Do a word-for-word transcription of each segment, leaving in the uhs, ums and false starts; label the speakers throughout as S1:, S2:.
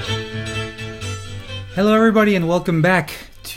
S1: Hello everybody and welcome back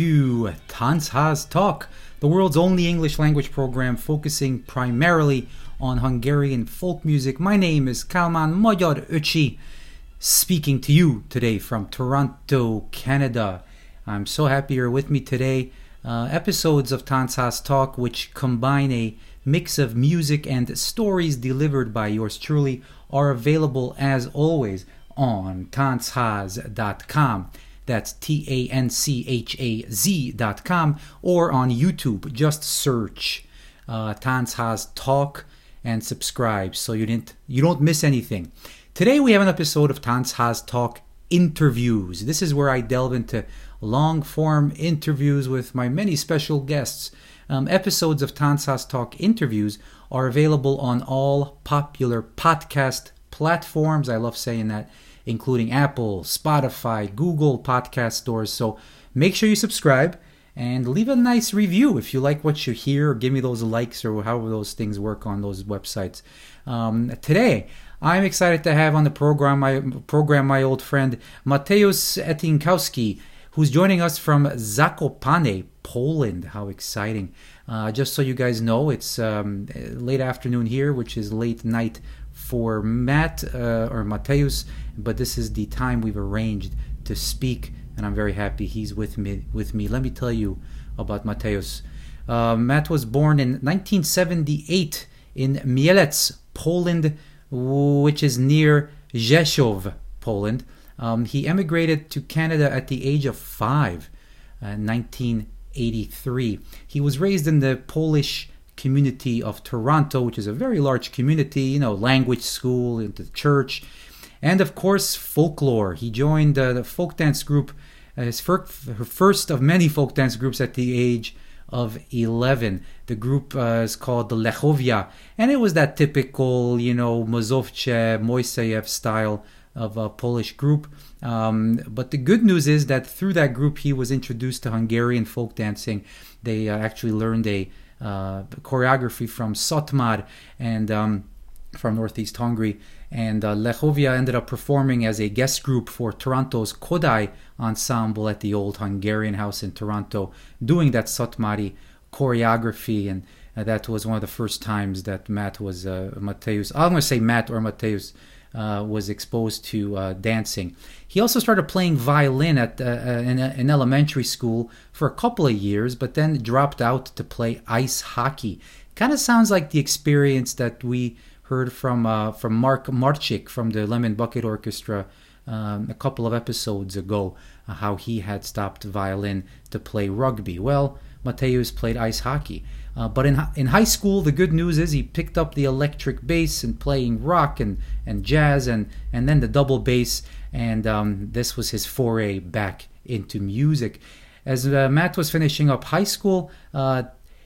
S1: to Táncház Talk, the world's only English language program focusing primarily on Hungarian folk music. My name is Kálmán Magyar Öcsi, speaking to you today from Toronto, Canada. I'm so happy you're with me today. Uh, episodes of Táncház Talk which combine a mix of music and stories delivered by yours truly are available as always on táncház dot com. That's T A N C H A Z dot com, or on YouTube. Just search uh, Táncház Talk and subscribe so you didn't you don't miss anything. Today we have an episode of Táncház Talk Interviews. This is where I delve into long-form interviews with my many special guests. Um, episodes of Táncház Talk Interviews are available on all popular podcast platforms. I love saying that, including Apple, Spotify, Google podcast stores. So make sure you subscribe and leave a nice review if you like what you hear, or give me those likes or however those things work on those websites. Um, today, I'm excited to have on the program my program my old friend Mateusz Etinkowski, who's joining us from Zakopane, Poland. How exciting. Uh, just so you guys know, it's um, late afternoon here, which is late night for Matt uh, or Mateusz, but this is the time we've arranged to speak, and I'm very happy he's with me. With me, let me tell you about Mateusz. Uh, Matt was born in nineteen seventy-eight in Mielec, Poland, which is near Rzeszów, Poland. Um, he emigrated to Canada at the age of five, uh, nineteen eighty-three. He was raised in the Polish community of Toronto, which is a very large community, you know, language school, into the church, and of course folklore. He joined uh, the folk dance group, uh, his fir- first of many folk dance groups, at the age of eleven. The group uh, is called the Lechowia, and it was that typical, you know, Mazowsze, Moiseyev style of a Polish group. Um, but the good news is that through that group he was introduced to Hungarian folk dancing. They uh, actually learned a Uh, choreography from Szatmár and um, from Northeast Hungary, and uh, Lechowia ended up performing as a guest group for Toronto's Kodály ensemble at the old Hungarian house in Toronto, doing that Szatmári choreography, and uh, that was one of the first times that Matt was uh, Mateusz, I'm going to say Matt or Mateusz uh, was exposed to uh, dancing. He also started playing violin at uh, uh, in, in elementary school for a couple of years, but then dropped out to play ice hockey. Kind of sounds like the experience that we heard from uh, from Mark Marchik from the Lemon Bucket Orchestra um, a couple of episodes ago, uh, how he had stopped violin to play rugby. Well, Mateusz played ice hockey. Uh, but in in high school, the good news is he picked up the electric bass and playing rock and, and jazz and, and then the double bass, and um, this was his foray back into music. As uh, Matt was finishing up high school, uh,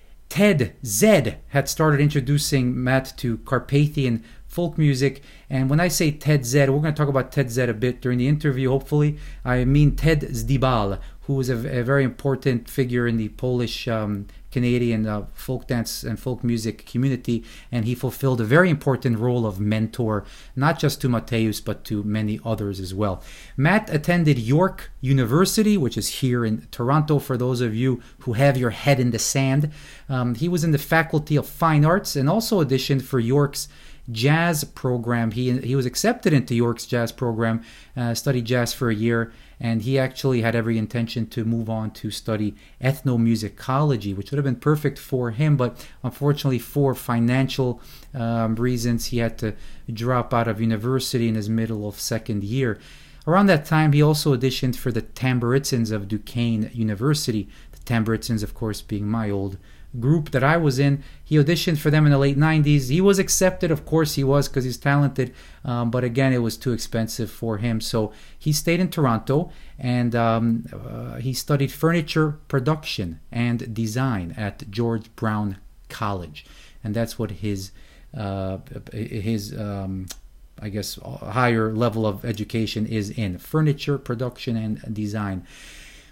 S1: Ted Zed had started introducing Matt to Carpathian folk music. And when I say Ted Zed, we're going to talk about Ted Zed a bit during the interview, hopefully. I mean Ted Zdybal, who is a, a very important figure in the Polish um, Canadian uh, folk dance and folk music community, and he fulfilled a very important role of mentor, not just to Mateusz, but to many others as well. Matt attended York University, which is here in Toronto, for those of you who have your head in the sand. Um, he was in the Faculty of Fine Arts and also auditioned for York's jazz program. He he was accepted into York's jazz program, uh, studied jazz for a year, and he actually had every intention to move on to study ethnomusicology, which would have been perfect for him, but unfortunately for financial um, reasons, he had to drop out of university in his middle of second year. Around that time, he also auditioned for the Tamburitsins of Duquesne University, the Tamburitsins, of course, being my old group that I was in. He auditioned for them in the late nineties. He was accepted, of course he was, because he's talented, um, but again, it was too expensive for him, so he stayed in Toronto, and um, uh, he studied furniture production and design at George Brown College, and that's what his uh, his um, I guess higher level of education is in, furniture production and design.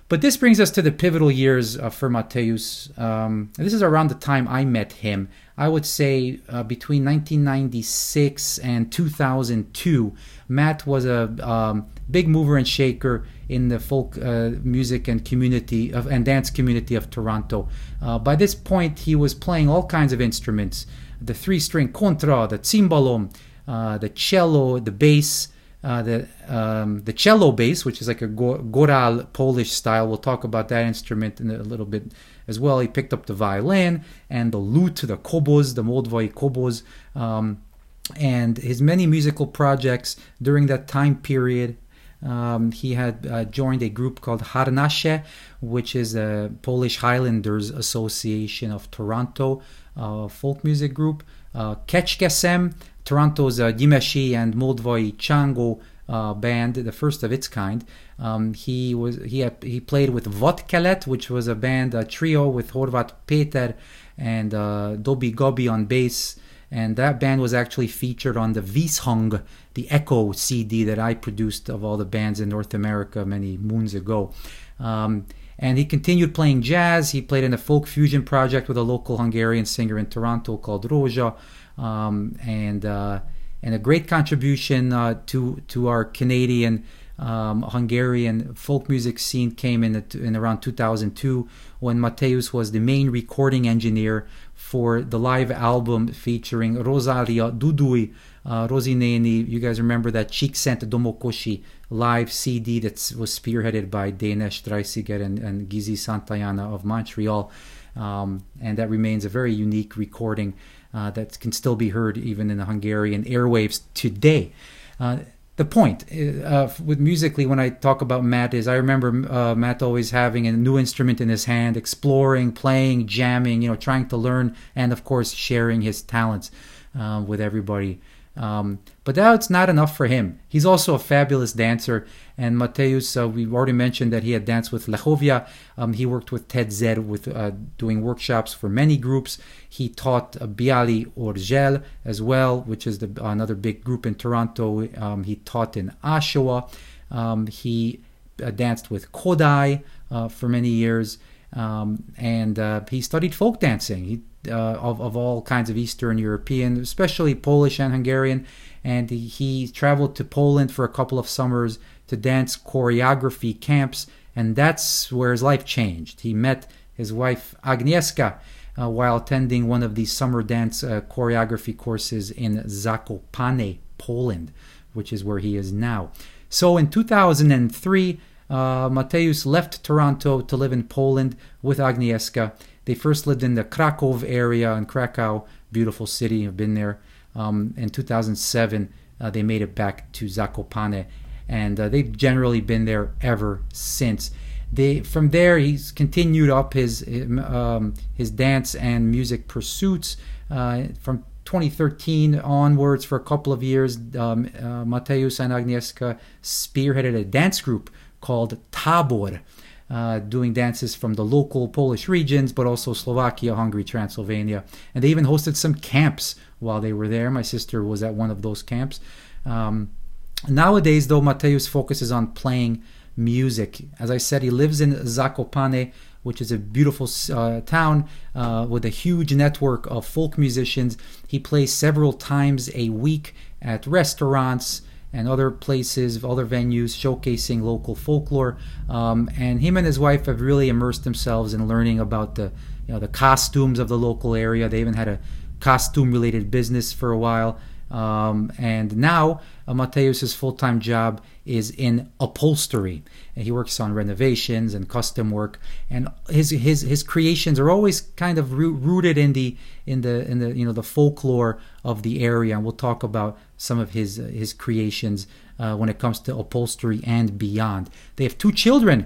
S1: But this brings us to the pivotal years uh, for Mateusz. Um, this is around the time I met him. I would say uh, between nineteen ninety-six and two thousand two, Matt was a um, big mover and shaker in the folk uh, music and community of, and dance community of Toronto. Uh, by this point, he was playing all kinds of instruments: the three-string contra, the cimbalom, uh, the cello, the bass. Uh, the um, the cello bass, which is like a goral Polish style. We'll talk about that instrument in a little bit as well. He picked up the violin and the lute, the kobos, the moldvoy kobos, um, and his many musical projects during that time period. Um, he had uh, joined a group called Harnasze, which is a Polish Highlanders Association of Toronto uh, folk music group. Uh, Kecskesem, Toronto's uh, Dimeshi and Moldvoy Chango uh, band, the first of its kind. Um, he was he had, he played with Vodkelet, which was a band, a trio with Horvat Peter and uh, Dobi Gobi on bass. And that band was actually featured on the Vishong, the Echo C D that I produced of all the bands in North America many moons ago. Um, and he continued playing jazz. He played in a folk fusion project with a local Hungarian singer in Toronto called Rózsa. Um, and uh, and a great contribution uh, to to our Canadian um, Hungarian folk music scene came in at, in around two thousand two, when Mateusz was the main recording engineer for the live album featuring Rosalia Dudui, uh, Rosineni. You guys remember that Csíkszent Domokosi live C D that was spearheaded by Dénes Dreisiger and, and Gizi Santayana of Montreal, um, and that remains a very unique recording. Uh, that can still be heard even in the Hungarian airwaves today. Uh, the point uh, with musically, when I talk about Matt, is I remember uh, Matt always having a new instrument in his hand, exploring, playing, jamming, you know, trying to learn, and of course sharing his talents uh, with everybody. Um, but that's not enough for him. He's also a fabulous dancer. And Mateusz, uh, we've already mentioned that he had danced with Lechovia. Um, he worked with Ted Zed with uh, doing workshops for many groups. He taught uh, Biali Orgel as well, which is the, another big group in Toronto. Um, he taught in Oshawa. Um, he uh, danced with Kodai uh, for many years. Um, and uh, he studied folk dancing. He Uh, of, of all kinds of Eastern European, especially Polish and Hungarian. And he, he traveled to Poland for a couple of summers to dance choreography camps, and that's where his life changed. He met his wife Agnieszka uh, while attending one of these summer dance uh, choreography courses in Zakopane, Poland, which is where he is now. So in two thousand three, uh, Mateusz left Toronto to live in Poland with Agnieszka. They first lived in the Krakow area in Krakow, beautiful city. I've been there. Um, in two thousand seven, uh, they made it back to Zakopane, and uh, they've generally been there ever since. They from there he's continued up his um, his dance and music pursuits. Uh, from twenty thirteen onwards, for a couple of years, um, uh, Mateusz and Agnieszka spearheaded a dance group called Tabor. Uh, doing dances from the local Polish regions, but also Slovakia, Hungary, Transylvania. And they even hosted some camps while they were there. My sister was at one of those camps. Um, nowadays, though, Mateusz focuses on playing music. As I said, he lives in Zakopane, which is a beautiful uh, town uh, with a huge network of folk musicians. He plays several times a week at restaurants and other places, other venues showcasing local folklore. Um, and him and his wife have really immersed themselves in learning about the, you know, the costumes of the local area. They even had a costume-related business for a while. Um, and now uh, Mateusz's full-time job is in upholstery. And he works on renovations and custom work, and his his his creations are always kind of root, rooted in the in the in the you know the folklore of the area. And we'll talk about some of his uh, his creations uh, when it comes to upholstery and beyond. They have two children,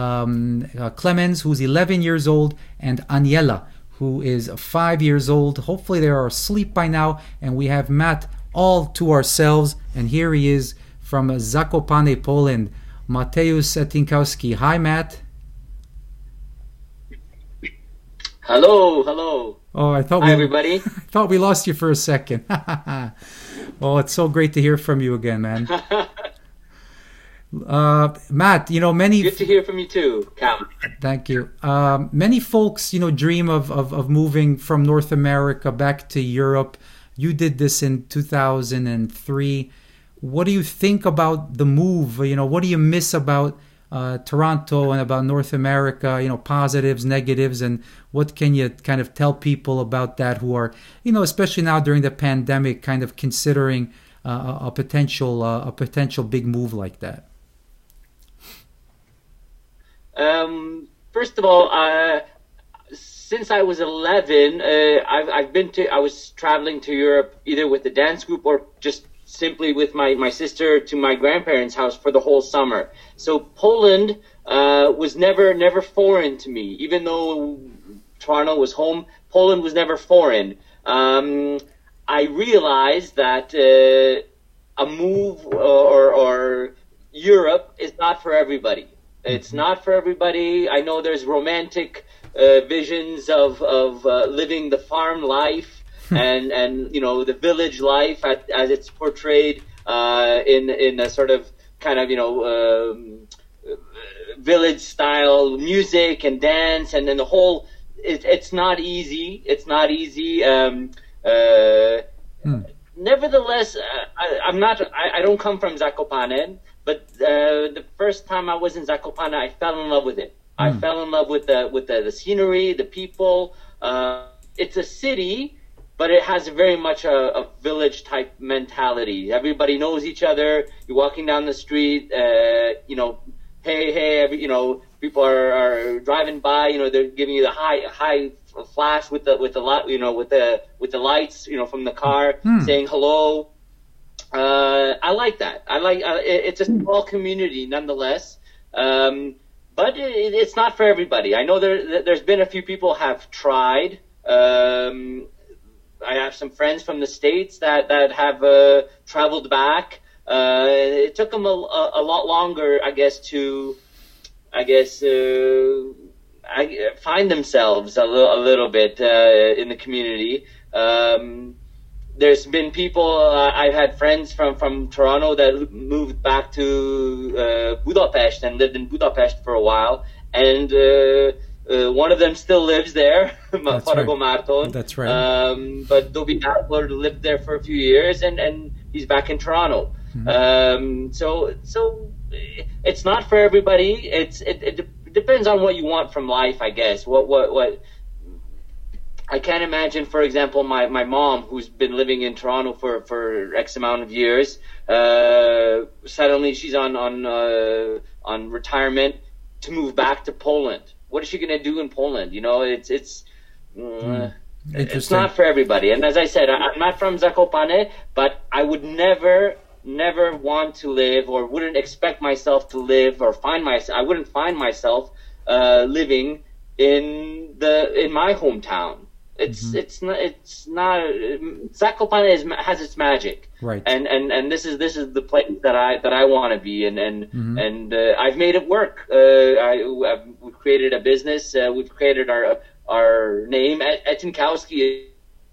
S1: um, uh, Clemens, who's eleven years old, and Aniela, who is five years old. Hopefully they are asleep by now, and we have Matt all to ourselves. And here he is from Zakopane, Poland, Mateusz Tinkowski. Hi, Matt.
S2: Hello, hello.
S1: Oh, I thought
S2: Hi,
S1: we,
S2: everybody.
S1: I thought we lost you for a second. Oh, it's so great to hear from you again, man. Uh, Matt, you know, many.
S2: Good to hear from you too, Cal.
S1: Thank you. Um, many folks, you know, dream of, of, of moving from North America back to Europe. You did this in two thousand three. What do you think about the move? You know, what do you miss about uh, Toronto and about North America? You know, positives, negatives, and what can you kind of tell people about that who are, you know, especially now during the pandemic, kind of considering uh, a, a potential uh, a potential big move like that?
S2: Um, first of all, uh, since I was eleven, uh, I've, I've been to, I was traveling to Europe either with the dance group or just simply with my, my sister to my grandparents' house for the whole summer. So Poland, uh, was never, never foreign to me. Even though Toronto was home, Poland was never foreign. Um, I realized that, uh, a move or, or Europe is not for everybody. It's not for everybody. I know there's romantic uh, visions of of uh, living the farm life and and you know the village life at, as it's portrayed uh, in in a sort of kind of you know um, village style music and dance, and then the whole. It, it's not easy. It's not easy. Um, uh, hmm. Nevertheless, uh, I, I'm not. I, I don't come from Zakopane. But uh, the first time I was in Zakopane, I fell in love with it. Mm. I fell in love with the with the, the scenery, the people. Uh, it's a city, but it has very much a, a village type mentality. Everybody knows each other. You're walking down the street, uh, you know, hey, hey, every, you know, people are, are driving by. You know, they're giving you the high high flash with the with the light, you know, with the with the lights, you know, from the car, mm. saying hello. Uh, I like that. I like uh, it, it's a small community nonetheless, um, but it, it's not for everybody. I know there there's been a few people have tried. Um, I have some friends from the States that that have uh, traveled back. Uh, it took them a, a, a lot longer, I guess, to I guess uh, I, find themselves a little a little bit uh, in the community. Um, There's been people, uh, I've had friends from, from Toronto that moved back to uh, Budapest and lived in Budapest for a while. And uh, uh, one of them still lives there, Farago Marton.
S1: That's right.
S2: Um, but Dobby Appler lived there for a few years, and, and he's back in Toronto. Mm-hmm. Um, so so it's not for everybody. It's it, it depends on what you want from life, I guess. What what what. I can't imagine, for example, my, my mom, who's been living in Toronto for, for X amount of years, uh, suddenly she's on on uh, on retirement to move back to Poland. What is she going to do in Poland? You know, it's it's uh, it's not for everybody. And as I said, I, I'm not from Zakopane, but I would never never want to live, or wouldn't expect myself to live, or find myself. I wouldn't find myself uh, living in the in my hometown. It's mm-hmm. it's not it's not Zakopane is, has its magic,
S1: right?
S2: And and and this is this is the place that I that I want to be, and and mm-hmm. and uh, I've made it work. Uh, I I've, we've created a business. Uh, we've created our our name. Etinkowski.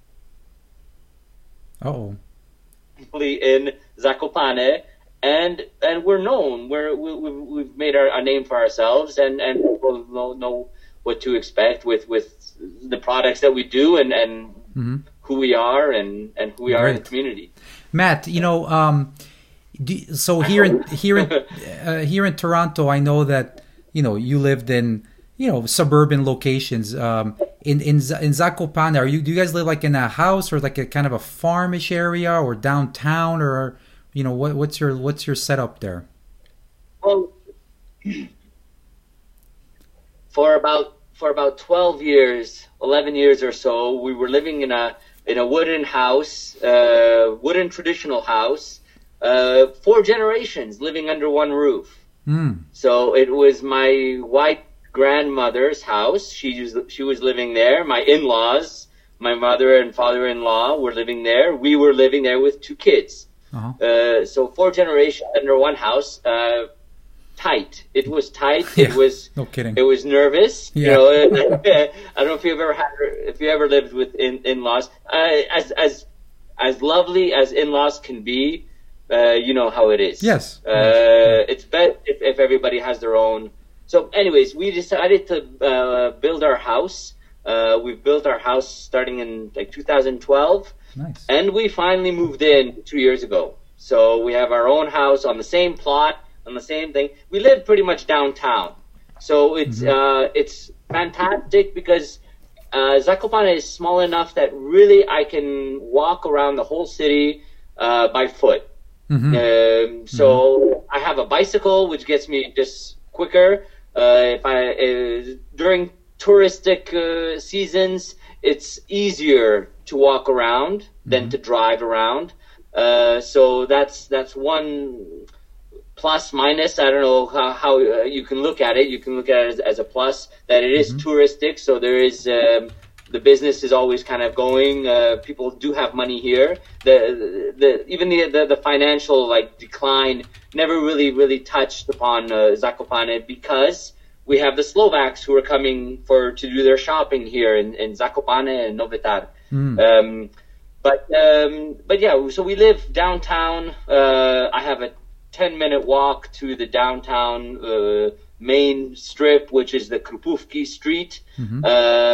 S1: Oh.
S2: In Zakopane, and and we're known. We're we, we've made our, a name for ourselves, and and people know, know what to expect with with the products that we do, and and mm-hmm. who we are, and and who we are right. in the community.
S1: Matt, you know, um, do, so here in here in uh, here in Toronto, I know that you know you lived in you know suburban locations. Um, in in in Zakopane, are you do you guys live like in a house or like a kind of a farmish area or downtown, or you know what what's your what's your setup there?
S2: Well, for about for about twelve years, eleven years or so, we were living in a in a wooden house, uh, wooden traditional house, uh, four generations living under one roof. Mm. So it was my white grandmother's house. She was she was living there. My in-laws, my mother and father-in-law, were living there. We were living there with two kids. Uh-huh. Uh, so four generations under one house. Uh, tight. It was tight.
S1: Yeah,
S2: it was.
S1: No kidding.
S2: It was nervous.
S1: Yeah.
S2: You know, I don't know if you've ever had, if you ever lived with in, in-laws. Uh, as as as lovely as in-laws can be, uh, you know how it is.
S1: Yes.
S2: Uh,
S1: yes.
S2: It's better if, if everybody has their own. So anyways, we decided to uh, build our house. Uh, we've built our house starting in like two thousand twelve.
S1: Nice.
S2: And we finally moved in two years ago. So we have our own house on the same plot, on the same thing. We live pretty much downtown. So it's mm-hmm. uh, it's fantastic because uh, Zakopane is small enough that really I can walk around the whole city uh, by foot. Mm-hmm. Um, so mm-hmm. I have a bicycle, which gets me just quicker. Uh, if I uh, during touristic uh, seasons, it's easier to walk around than mm-hmm. to drive around. Uh, so that's that's one plus minus. I don't know how, how uh, you can look at it. You can look at it as, as a plus that it is mm-hmm. touristic. So there is um, the business is always kind of going. Uh, people do have money here. The the even the the, the financial like decline never really really touched upon uh, Zakopane because we have the Slovaks who are coming for to do their shopping here in, in Zakopane and Novi Tar. Mm. Um, but um, but yeah, so we live downtown. Uh, I have a ten minute walk to the downtown uh, main strip, which is the Krupówki Street. Mm-hmm.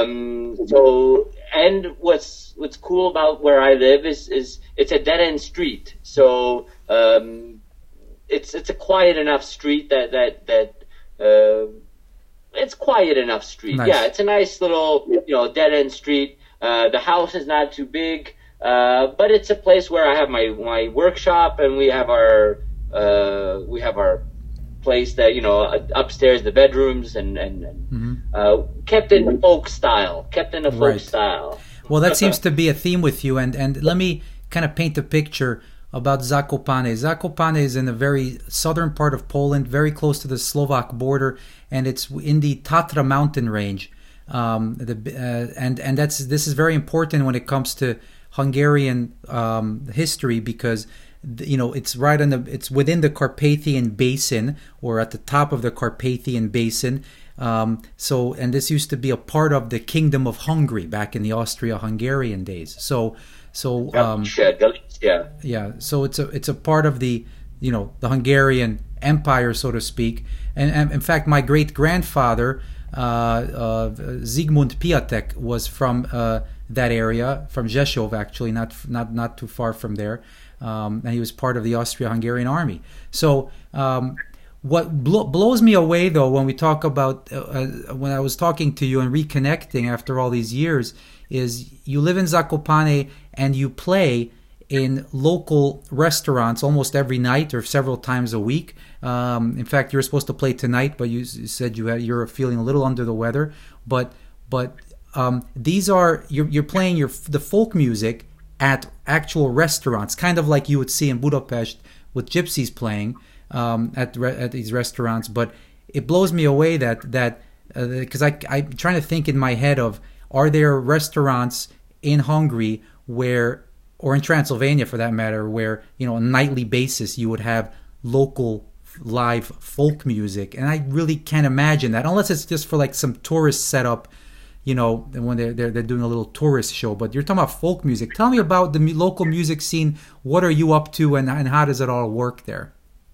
S2: Um, so and what's what's cool about where I live is is it's a dead end street. So um, it's it's a quiet enough street that that that. Uh, It's quiet enough street. Nice. Yeah, it's a nice little, you know, dead end street. Uh, the house is not too big, uh, but it's a place where I have my, my workshop and we have our uh, we have our place that you know upstairs, the bedrooms and and, and mm-hmm. uh, kept in the folk style, kept in the folk
S1: right.
S2: style.
S1: Well, that seems to be a theme with you, and and let me kind of paint a picture about Zakopane. Zakopane is in the very southern part of Poland, very close to the Slovak border, and it's in the Tatra mountain range. Um, the, uh, and and that's this is very important when it comes to Hungarian um, history because you know it's right on the it's within the Carpathian Basin or at the top of the Carpathian Basin. Um, so and this used to be a part of the Kingdom of Hungary back in the Austria-Hungarian days. So. So um,
S2: yeah,
S1: yeah. So it's a it's a part of the you know the Hungarian Empire, so to speak. And, and in fact, my great grandfather uh, uh, Zygmunt Piatek was from uh, that area, from Rzeszów, actually, not not not too far from there. Um, and he was part of the Austria-Hungarian army. So um, what blo- blows me away, though, when we talk about uh, when I was talking to you and reconnecting after all these years, is you live in Zakopane and you play in local restaurants almost every night or several times a week. Um, in fact, you're supposed to play tonight, but you, you said you had, you're feeling a little under the weather. But but um, these are you're, you're playing your the folk music at actual restaurants, kind of like you would see in Budapest with gypsies playing um, at re- at these restaurants. But it blows me away that that because uh, I I'm trying to think in my head of are there restaurants in Hungary where, or in Transylvania for that matter, where, you know, on a nightly basis you would have local live folk music. And I really can't imagine that, unless it's just for like some tourist setup, you know, when they're, they're, they're doing a little tourist show. But you're talking about folk music. Tell me about the local music scene. What are you up to and, and how does it all work there?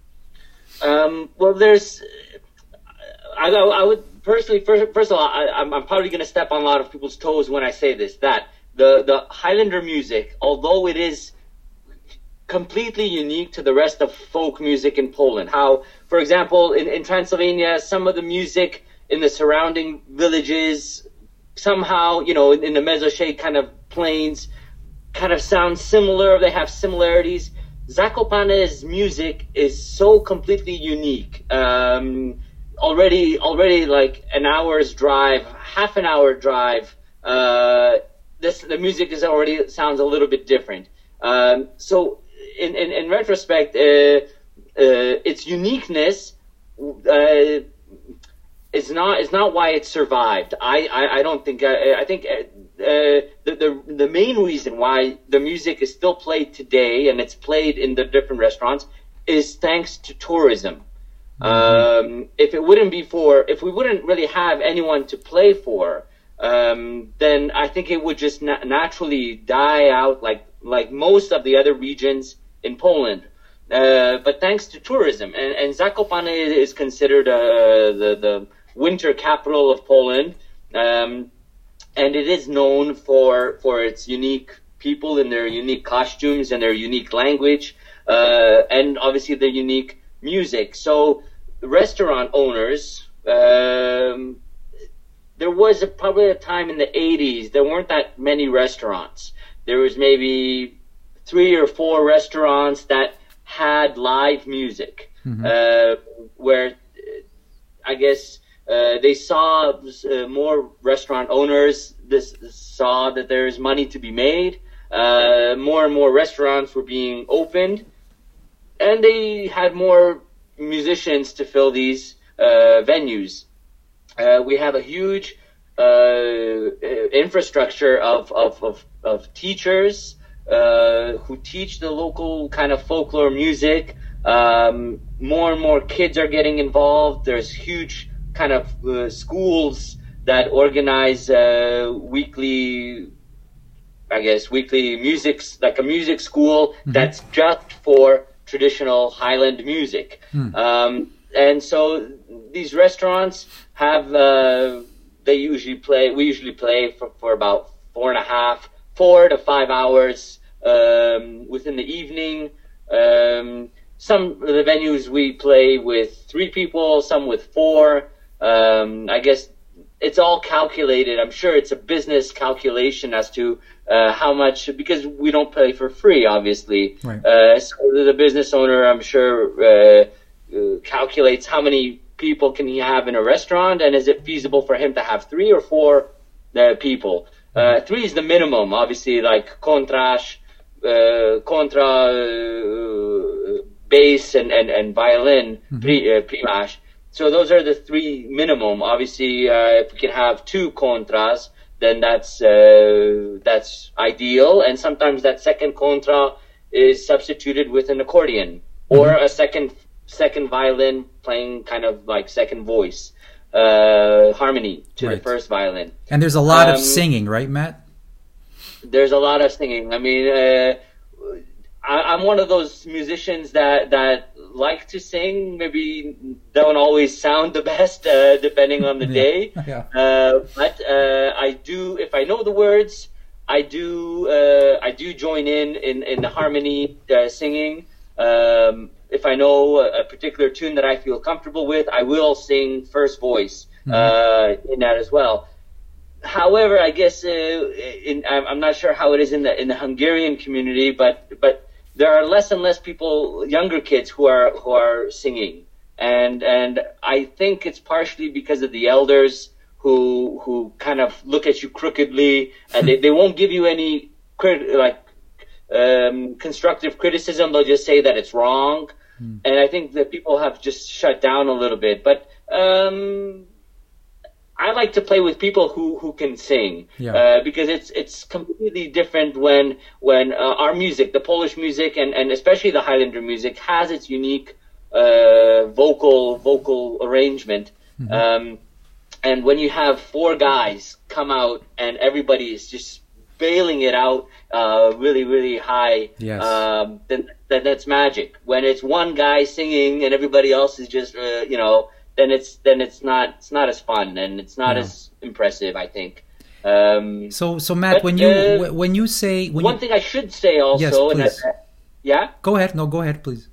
S2: Um, well, there's, I, I would personally, first, first of all, I, I'm, I'm probably going to step on a lot of people's toes when I say this, that The the Highlander music, although it is completely unique to the rest of folk music in Poland, how, for example, in, in Transylvania, some of the music in the surrounding villages somehow, you know, in, in the Mezoshey kind of plains, kind of sound similar, they have similarities. Zakopane's music is so completely unique. Um, already, already like an hour's drive, half an hour drive, uh, This, the music is already sounds a little bit different. Um, so, in, in, in retrospect, uh, uh, its uniqueness uh, is not is not why it survived. I, I, I don't think. I, I think uh, the, the the main reason why the music is still played today and it's played in the different restaurants is thanks to tourism. Mm-hmm. Um, if it wouldn't be for, if we wouldn't really have anyone to play for. Um, then I think it would just na- naturally die out like like most of the other regions in Poland. Uh, but thanks to tourism, and, and Zakopane is considered uh, the the winter capital of Poland, um, and it is known for for its unique people and their unique costumes and their unique language, uh, and obviously their unique music. So restaurant owners, um, there was a, probably a time in the eighties, there weren't that many restaurants. There was maybe three or four restaurants that had live music, mm-hmm. uh, where I guess uh, they saw uh, more restaurant owners this, saw that there is money to be made. Uh, more and more restaurants were being opened, and they had more musicians to fill these uh, venues. Uh, we have a huge uh, infrastructure of, of, of, of teachers uh, who teach the local kind of folklore music. Um, more and more kids are getting involved. There's huge kind of uh, schools that organize uh, weekly, I guess, weekly music, like a music school mm-hmm. that's just for traditional Highland music. Mm. Um, and so these restaurants have, uh, they usually play, we usually play for, for about four and a half, four to five hours um, within the evening. Um, some of the venues we play with three people, some with four. Um, I guess it's all calculated. I'm sure it's a business calculation as to uh, how much, because we don't play for free, obviously. Right. Uh, so the business owner, I'm sure, uh, uh, calculates how many people can he have in a restaurant, and is it feasible for him to have three or four uh, people. Uh, three is the minimum, obviously, like contras, uh, contra, uh, bass, and, and, and violin, mm-hmm. pri, uh, primash. So those are the three minimum. Obviously, uh, if we can have two contras, then that's uh, that's ideal. And sometimes that second contra is substituted with an accordion or mm-hmm. a second second violin playing kind of like second voice uh, harmony to right. the first violin.
S1: And there's a lot um, of singing, right, Matt?
S2: There's a lot of singing. I mean, uh, I, I'm one of those musicians that that like to sing, maybe don't always sound the best, uh, depending on the yeah. day. Yeah. Uh, but uh, I do, if I know the words, I do uh, I do join in in, in the harmony uh, singing. Um, if I know a particular tune that I feel comfortable with, I will sing first voice mm-hmm. uh, in that as well. However, I guess uh, in, I'm not sure how it is in the in the Hungarian community, but but. There are less and less people, younger kids, who are who are singing, and and I think it's partially because of the elders who who kind of look at you crookedly, and they, they won't give you any crit, like um, constructive criticism. They'll just say that it's wrong, mm. and I think that people have just shut down a little bit. But um, I like to play with people who, who can sing, yeah. uh, because it's it's completely different when when uh, our music, the Polish music, and, and especially the Highlander music, has its unique uh, vocal vocal arrangement. Mm-hmm. Um, and when you have four guys come out and everybody is just bailing it out uh, really really high, yes. um, then, then that's magic. When it's one guy singing and everybody else is just uh, you know. then it's then it's not it's not as fun and it's not yeah. as impressive, I think. Um,
S1: so so Matt, but, when you uh, when you say when
S2: one
S1: you...
S2: thing I should say also,
S1: yes, please.
S2: And, uh, yeah.
S1: Go ahead. No, go ahead, please.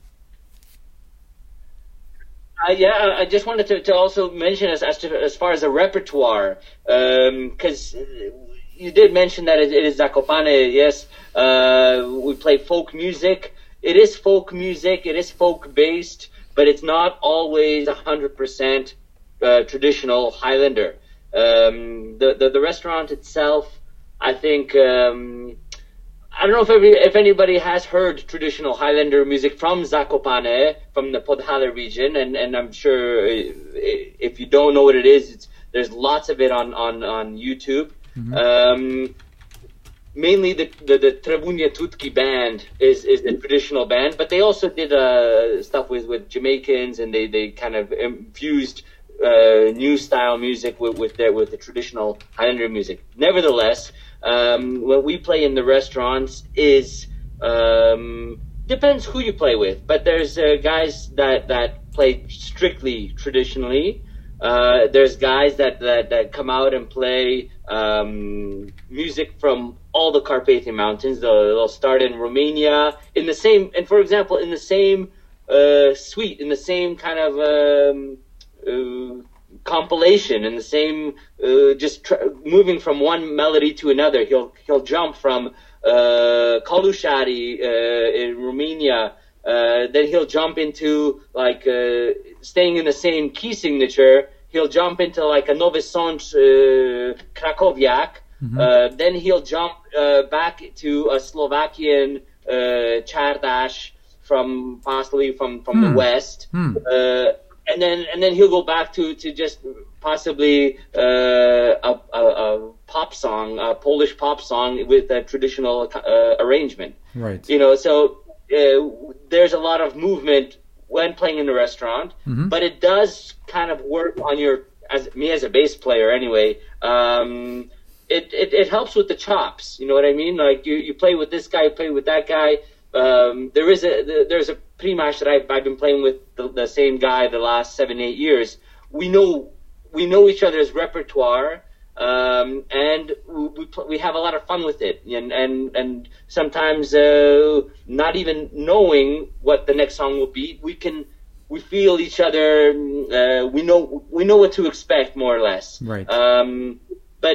S2: Uh, yeah, I just wanted to, to also mention as as, to, as far as a repertoire, because um, you did mention that it, it is Zakopane. Yes, uh, we play folk music. It is folk music. It is folk based. But it's not always one hundred percent uh, traditional Highlander. Um, the, the the restaurant itself, I think, um, I don't know if every, if anybody has heard traditional Highlander music from Zakopane, from the Podhale region, and, and I'm sure if you don't know what it is, it's, there's lots of it on, on, on YouTube. Mm-hmm. Um, Mainly the, the, the Travunia Tutki band is, is the traditional band, but they also did uh, stuff with, with Jamaicans, and they, they kind of infused uh, new style music with, with, their, with the traditional Highlander music. Nevertheless, um, what we play in the restaurants is um, depends who you play with, but there's uh, guys that, that play strictly traditionally. Uh, there's guys that, that, that come out and play um, music from all the Carpathian Mountains. They'll, they'll start in Romania in the same, and for example, in the same uh, suite, in the same kind of um, uh, compilation, in the same, uh, just tr- moving from one melody to another. He'll he'll jump from uh, Kalushari uh, in Romania. Uh, then he'll jump into like uh, staying in the same key signature. He'll jump into like a Nowy Sącz uh, Krakowiak. Mm-hmm. Uh, then he'll jump uh, back to a Slovakian uh, Czardas from possibly from, from mm. the west. Mm. Uh, and then and then he'll go back to, to just possibly uh, a, a, a pop song, a Polish pop song with a traditional uh, arrangement.
S1: Right.
S2: You know, so. Uh, there's a lot of movement when playing in a restaurant, mm-hmm. but it does kind of work on your, as me as a bass player anyway, um, it, it, it helps with the chops, you know what I mean? Like you, you play with this guy, you play with that guy. Um, there is a, there's a Primash that I've, I've been playing with the, the same guy the last seven, eight years. We know, we know each other's repertoire. Um, and we we have a lot of fun with it, and and and sometimes uh, not even knowing what the next song will be, we can we feel each other. Uh, we know we know what to expect more or less.
S1: Right.
S2: Um, but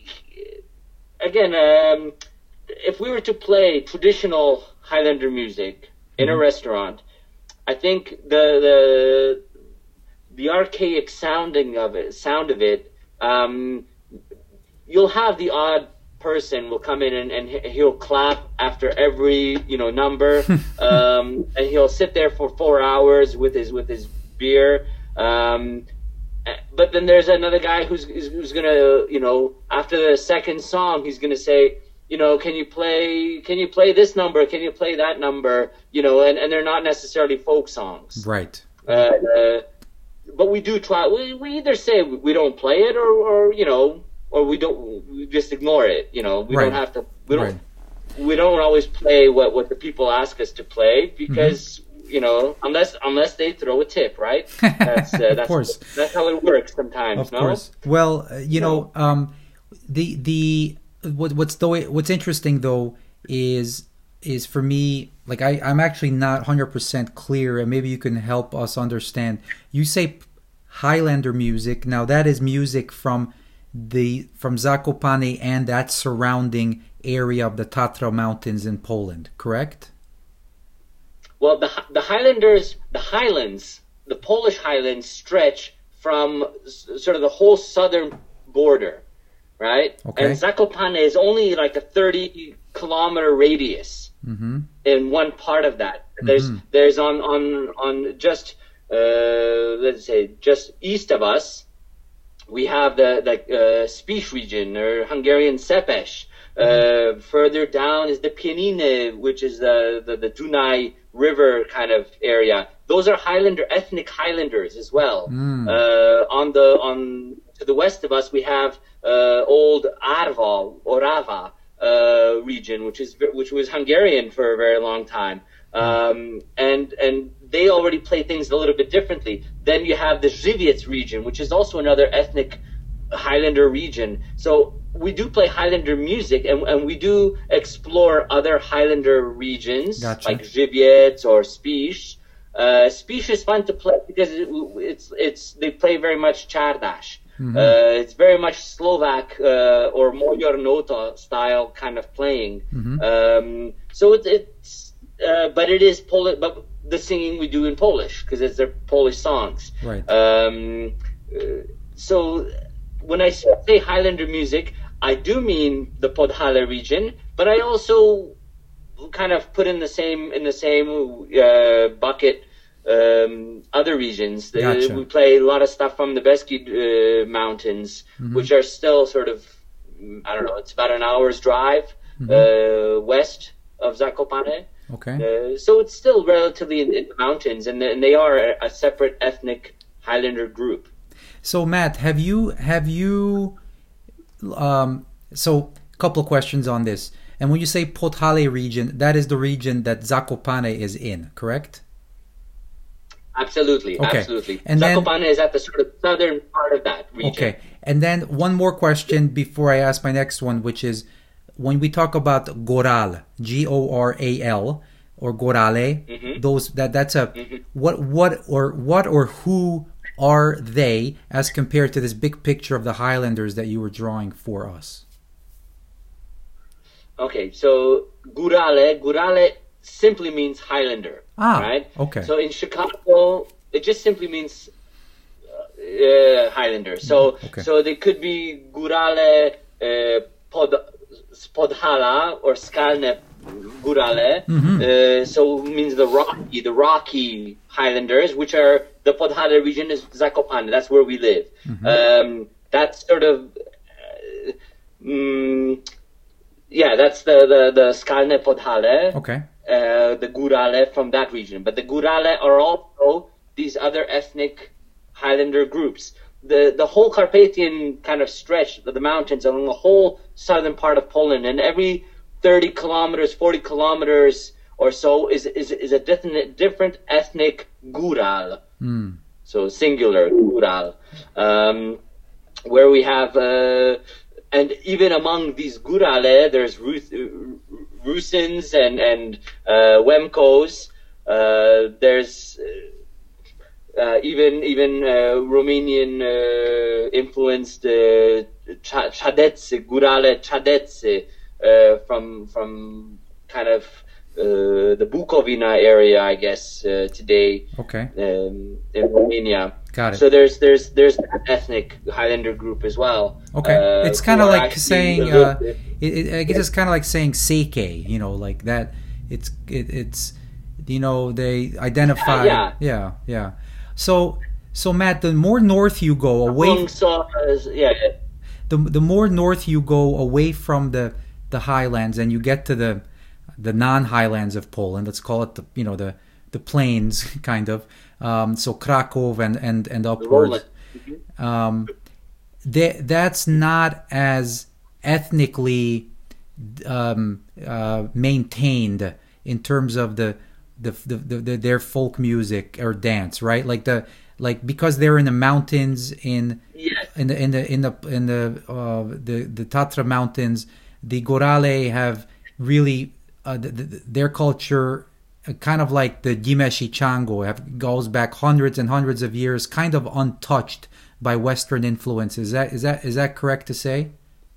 S2: again, um, if we were to play traditional Highlander music in mm-hmm. a restaurant, I think the the the archaic sounding of it, sound of it. Um, You'll have the odd person will come in and, and he'll clap after every you know number, um, and he'll sit there for four hours with his with his beer. Um, but then there's another guy who's who's gonna you know after the second song he's gonna say you know can you play can you play this number, can you play that number, you know and, and they're not necessarily folk songs.
S1: Right.
S2: Uh, uh, but we do try. We, we either say we don't play it or, or you know. Or we don't, we just ignore it, you know. We right. don't have to. We don't. Right. We don't always play what, what the people ask us to play because mm-hmm. you know, unless unless they throw a tip, right? That's uh, that's,
S1: of course.
S2: That's how it works sometimes.
S1: Of
S2: no?
S1: course. Well, uh, you know, um, the the what, what's the what's interesting though is is for me like I I'm actually not one hundred percent clear, and maybe you can help us understand. You say Highlander music. Now that is music from. The from Zakopane and that surrounding area of the Tatra Mountains in Poland, correct?
S2: Well, the the Highlanders, the Highlands, the Polish Highlands stretch from sort of the whole southern border, right?
S1: Okay.
S2: And Zakopane is only like a thirty kilometer radius mm-hmm. in one part of that. There's mm-hmm. there's on on on just uh, let's say just east of us. We have the the uh, Spiš region, or Hungarian Szepes. Uh, mm-hmm. Further down is the Pieniny, which is the, the, the Dunaj River kind of area. Those are Highlander, ethnic Highlanders as well. Mm. Uh, on the on to the west of us, we have uh, old Arva, Orava uh, region, which is which was Hungarian for a very long time. Um, and and they already play things a little bit differently. Then you have the Żywiec region, which is also another ethnic Highlander region. So we do play Highlander music, and, and we do explore other Highlander regions,
S1: gotcha.
S2: Like Żywiec or Spiš. Uh, Spiš is fun to play because it, it's it's they play very much Czardas. Mm-hmm. Uh, it's very much Slovak uh, or Magyar Nota style kind of playing. Mm-hmm. Um, so it, it's Uh, but it is Polish, but the singing we do in Polish because it's their Polish songs.
S1: Right.
S2: Um, uh, so when I say Highlander music, I do mean the Podhale region, but I also kind of put in the same in the same uh, bucket um, other regions.
S1: Gotcha.
S2: Uh, we play a lot of stuff from the Beskid uh, Mountains, mm-hmm. which are still sort of I don't know. It's about an hour's drive mm-hmm. uh, west of Zakopane.
S1: Okay.
S2: Uh, so it's still relatively in, in the mountains, and, and they are a, a separate ethnic Highlander group.
S1: So Matt, have you have you? Um, so a couple of questions on this. And when you say Podhale region, that is the region that Zakopane is in, correct?
S2: Absolutely,
S1: okay.
S2: absolutely.
S1: And
S2: Zakopane
S1: then,
S2: is at the sort of southern part of that region.
S1: Okay, and then one more question before I ask my next one, which is when we talk about Goral, G O R A L, or Gorale, mm-hmm. those that that's a mm-hmm. what what or what or who are they as compared to this big picture of the Highlanders that you were drawing for us?
S2: Okay, so Gurale, Gurale simply means Highlander,
S1: ah,
S2: right?
S1: Okay.
S2: So in Chicago, it just simply means uh, Highlander. So okay. so they could be Gurale uh, pod, Podhala or Skalne Gurale. Mm-hmm. Uh, so it means the rocky, the rocky Highlanders, which are the Podhala region is Zakopane. That's where we live. Mm-hmm. Um, that's sort of. Uh, um, Yeah, that's the, the, the Skalne Podhale,
S1: okay.
S2: uh, the Gurale from that region. But the Gurale are also these other ethnic Highlander groups. The the whole Carpathian kind of stretch of the mountains along the whole southern part of Poland, and every thirty kilometers, forty kilometers or so is is, is a different, different ethnic Gural. Mm. So singular, Gural. Um, where we have... Uh, And even among these Gurale, there's Rus- Rusins and, and uh, Wemkos. Uh, there's uh, even even uh, Romanian uh, influenced uh, Chadetse, Gurale Chadetse, uh, from from kind of uh, the Bukovina area, I guess, uh, today.
S1: Okay.
S2: Um, in Romania.
S1: Got it.
S2: So there's there's there's that ethnic Highlander group as well.
S1: Okay, uh, it's kind of like saying, uh, it, it, I guess
S2: yeah.
S1: it's kind of like saying Seike, you know, like that. It's it, it's, you know, they identify.
S2: Yeah, yeah,
S1: yeah, yeah. So so Matt, the more north you go away,
S2: yeah,
S1: the the more north you go away from the the highlands, and you get to the the non-highlands of Poland. Let's call it the you know the the plains kind of. Um, so Krakow and, and, and upwards, mm-hmm. um, they, that's not as ethnically um, uh, maintained in terms of the the, the, the the their folk music or dance, right? Like the like because they're in the mountains in
S2: yes.
S1: in the in the in the in the uh, the, the Tatra mountains, the Gorale have really uh, the, the, their culture. Kind of like the Gimeshi Chango, have, goes back hundreds and hundreds of years, kind of untouched by Western influences. Is that is that is that correct to say?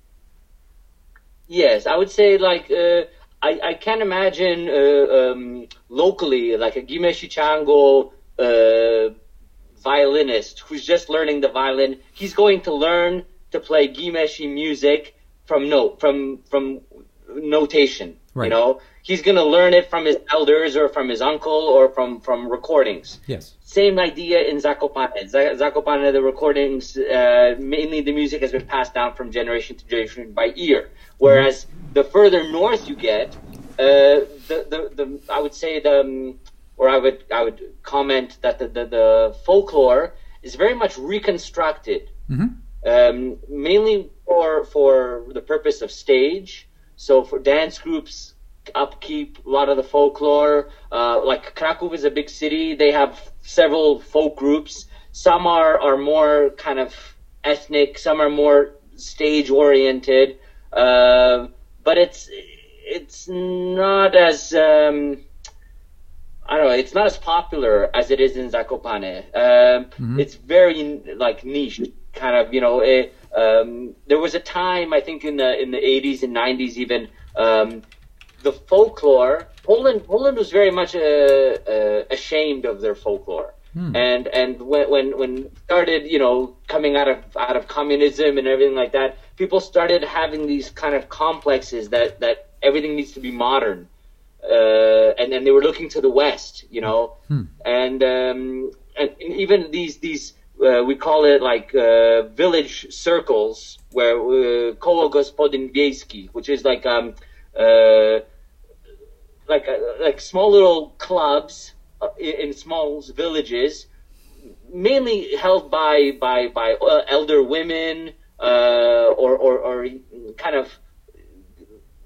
S2: Yes, I would say like uh, I I can imagine uh, um, locally like a Gimeshi Chango uh, violinist who's just learning the violin. He's going to learn to play Gimeshi music from note from from notation. Right. You know. He's going to learn it from his elders or from his uncle or from, from recordings.
S1: Yes.
S2: Same idea in Zakopane. Z- Zakopane, the recordings, uh, mainly the music has been passed down from generation to generation by ear. Whereas mm-hmm. the further north you get, uh, the, the, the I would say the, um, or I would I would comment that the, the, the folklore is very much reconstructed, mm-hmm. um, mainly for for the purpose of stage. So for dance groups. Upkeep a lot of the folklore. Uh, like Krakow is a big city. They have several folk groups. Some are, are more kind of ethnic. Some are more stage oriented. Uh, but it's it's not as um, I don't know. It's not as popular as it is in Zakopane. Um, mm-hmm. It's very like niche, kind of. You know, it, um, there was a time I think in the in the eighties and nineties even. Um, The folklore, Poland, Poland was very much uh, uh, ashamed of their folklore, hmm. and and when when when started, you know, coming out of out of communism and everything like that, people started having these kind of complexes that, that everything needs to be modern, uh, and and they were looking to the West, you know, hmm. and um, and even these these uh, we call it like uh, village circles where uh, koło gospodyń wiejskich, which is like um. Uh, like uh, like small little clubs uh, in, in small villages, mainly held by by by uh, elder women uh, or, or or kind of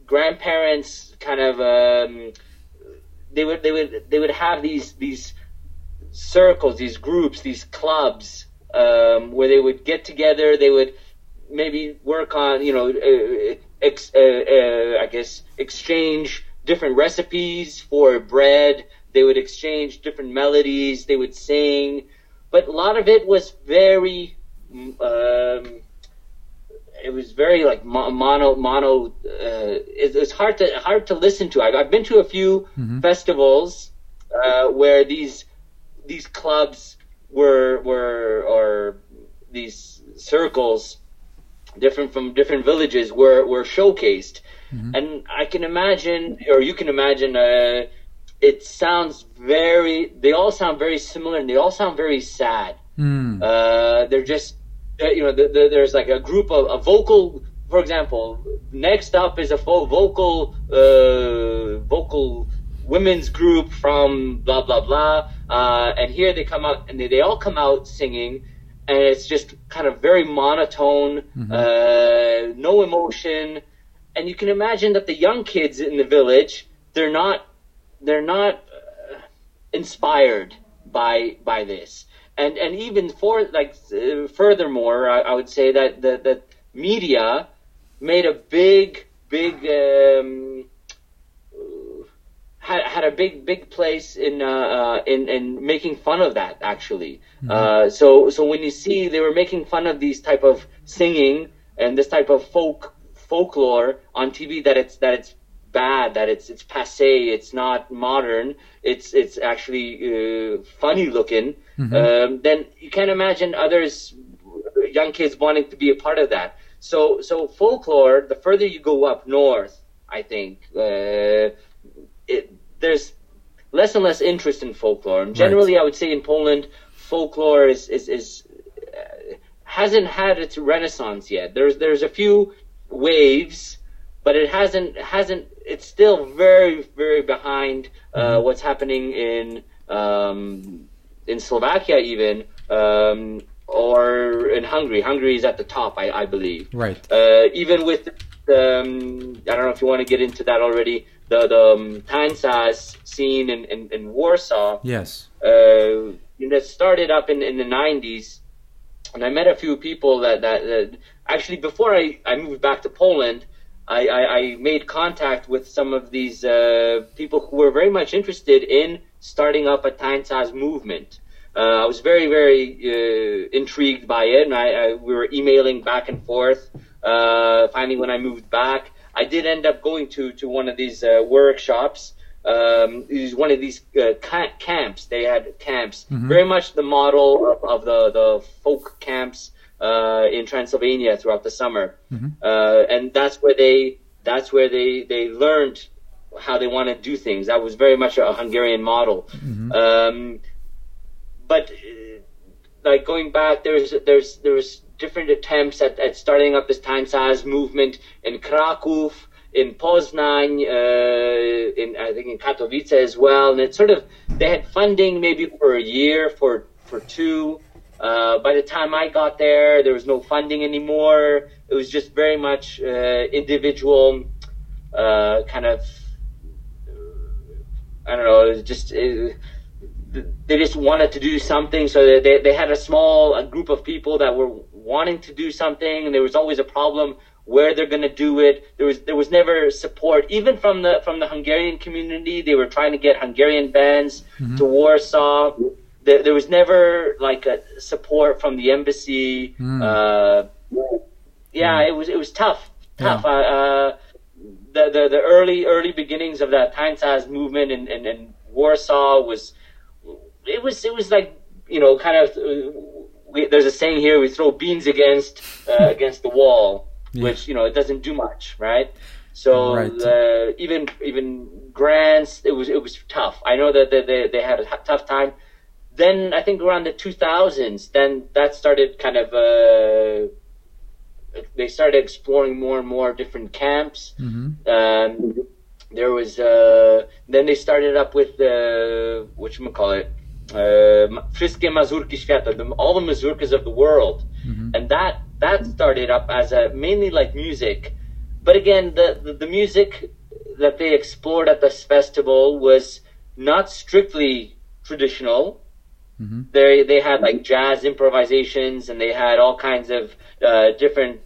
S2: grandparents kind of um, they would they would they would have these these circles, these groups, these clubs um, where they would get together. They would maybe work on, you know, uh, ex, uh, uh, I guess exchange different recipes for bread. They would exchange different melodies. They would sing, but a lot of it was very. Um, it was very like mono mono. Uh, it, it's hard to hard to listen to. I've, I've been to a few mm-hmm. festivals uh, where these these clubs were were or these circles, different from different villages, were were showcased, mm-hmm. and I can imagine, or you can imagine. Uh, it sounds very. They all sound very similar, and they all sound very sad. Mm. Uh, they're just. You know, the, the, there's like a group of a vocal, for example. Next up is a vocal, uh, vocal women's group from blah blah blah, uh, and here they come out and they, they all come out singing, and it's just kind of very monotone, mm-hmm. uh, no emotion, and you can imagine that the young kids in the village, they're not, they're not uh, inspired by by this. And and even for like uh, furthermore, I, I would say that the the media made a big big um, had had a big big place in uh, uh, in in making fun of that actually. Mm-hmm. Uh, so so when you see they were making fun of these type of singing and this type of folk folklore on T V, that it's that it's bad, that it's it's passé, it's not modern, it's it's actually uh, funny looking. Mm-hmm. Um, then you can imagine others, young kids wanting to be a part of that. So so folklore, the further you go up north, I think uh, it, there's less and less interest in folklore. And generally, right. I would say in Poland, folklore is is, is uh, hasn't had its renaissance yet. There's there's a few waves, but it hasn't hasn't. It's still very very behind uh, mm-hmm. what's happening in um, in Slovakia even, um, or in Hungary. Hungary is at the top, I, I believe. Right. Uh, even with um, I don't know if you want to get into that already. The the um, Tańcza scene in, in, in Warsaw. Yes. Uh, that started up in, in the nineties, and I met a few people that that, that actually before I, I moved back to Poland. I, I, I made contact with some of these uh, people who were very much interested in starting up a Tańcza movement. Uh, I was very, very uh, intrigued by it, and I, I, we were emailing back and forth. Uh, finally, when I moved back, I did end up going to, to one of these uh, workshops. Um, it was one of these uh, camps. They had camps, mm-hmm. very much the model of, of the, the folk camps Uh, in Transylvania throughout the summer, mm-hmm. uh, and that's where they that's where they, they learned how they want to do things. That was very much a Hungarian model. Mm-hmm. Um, but uh, like going back, there's there's there's different attempts at, at starting up this Tańcza movement in Kraków, in Poznań, uh, in I think in Katowice as well. And it sort of they had funding maybe for a year, for for two. Uh, by the time I got there, there was no funding anymore. It was just very much uh, individual, uh, kind of, I don't know, it was just, it, they just wanted to do something. So they, they had a small a group of people that were wanting to do something, and there was always a problem where they're going to do it. There was there was never support, even from the from the Hungarian community. They were trying to get Hungarian bands mm-hmm. to Warsaw. There, there was never like a support from the embassy. Mm. Uh, yeah, mm. it was it was tough, tough. Yeah. Uh, uh, the, the the early early beginnings of that Tańcza movement in, in, in Warsaw was it was it was like, you know, kind of. Uh, we, there's a saying here: we throw beans against uh, against the wall, yeah. which, you know, it doesn't do much, right? So right. Uh, even even grants, it was it was tough. I know that they they had a tough time. Then I think around the two thousands, then that started kind of, uh, they started exploring more and more different camps. Mm-hmm. Um, there was, uh, then they started up with the, uh, whatchamacallit, uh, Wszystkie Mazurki Świata, the, all the mazurkas of the world. Mm-hmm. And that, that started up as a, mainly like music, but again, the, the the music that they explored at this festival was not strictly traditional. Mm-hmm. They they had like jazz improvisations, and they had all kinds of uh, different.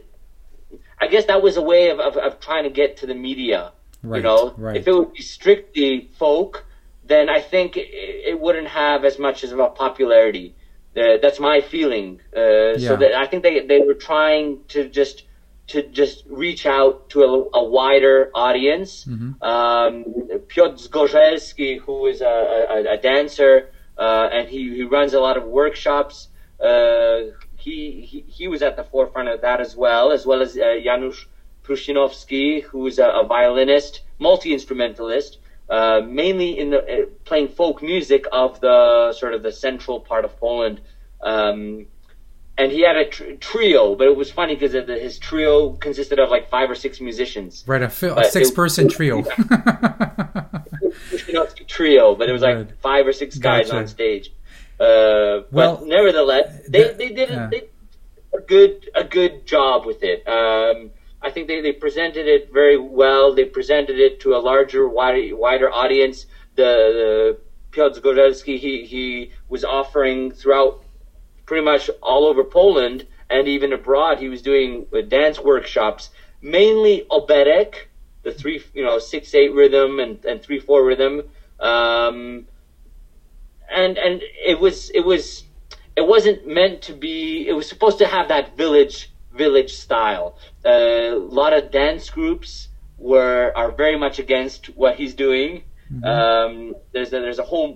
S2: I guess that was a way of, of, of trying to get to the media. Right, you know, right. If it would be strictly folk, then I think it, it wouldn't have as much as of a popularity. Uh, that's my feeling. Uh, yeah. So that I think they they were trying to just to just reach out to a, a wider audience. Mm-hmm. Um, Piotr Zgorzelski, who is a, a, a dancer, uh, and he, he runs a lot of workshops. Uh, he, he he was at the forefront of that as well, as well as uh, Janusz Prusinowski, who is a, a violinist, multi-instrumentalist, uh, mainly in the uh, playing folk music of the sort of the central part of Poland. Um, and he had a tr- trio, but it was funny because his trio consisted of like five or six musicians.
S1: Right, a, fi- a six-person trio.
S2: Prusinowski trio, but it was like right. five or six guys gotcha. on stage. Uh, well, but nevertheless, they, the, they did yeah. they, a good a good job with it. Um, I think they, they presented it very well. They presented it to a larger, wider, wider audience. The, the Piotr Zgorzelski, he he was offering throughout pretty much all over Poland and even abroad. He was doing dance workshops, mainly oberek, the three you know six eight rhythm and, and three four rhythm. Um, And and it was it was it wasn't meant to be. It was supposed to have that village village style. Uh, a lot of dance groups were are very much against what he's doing. Mm-hmm. Um, there's a, there's a whole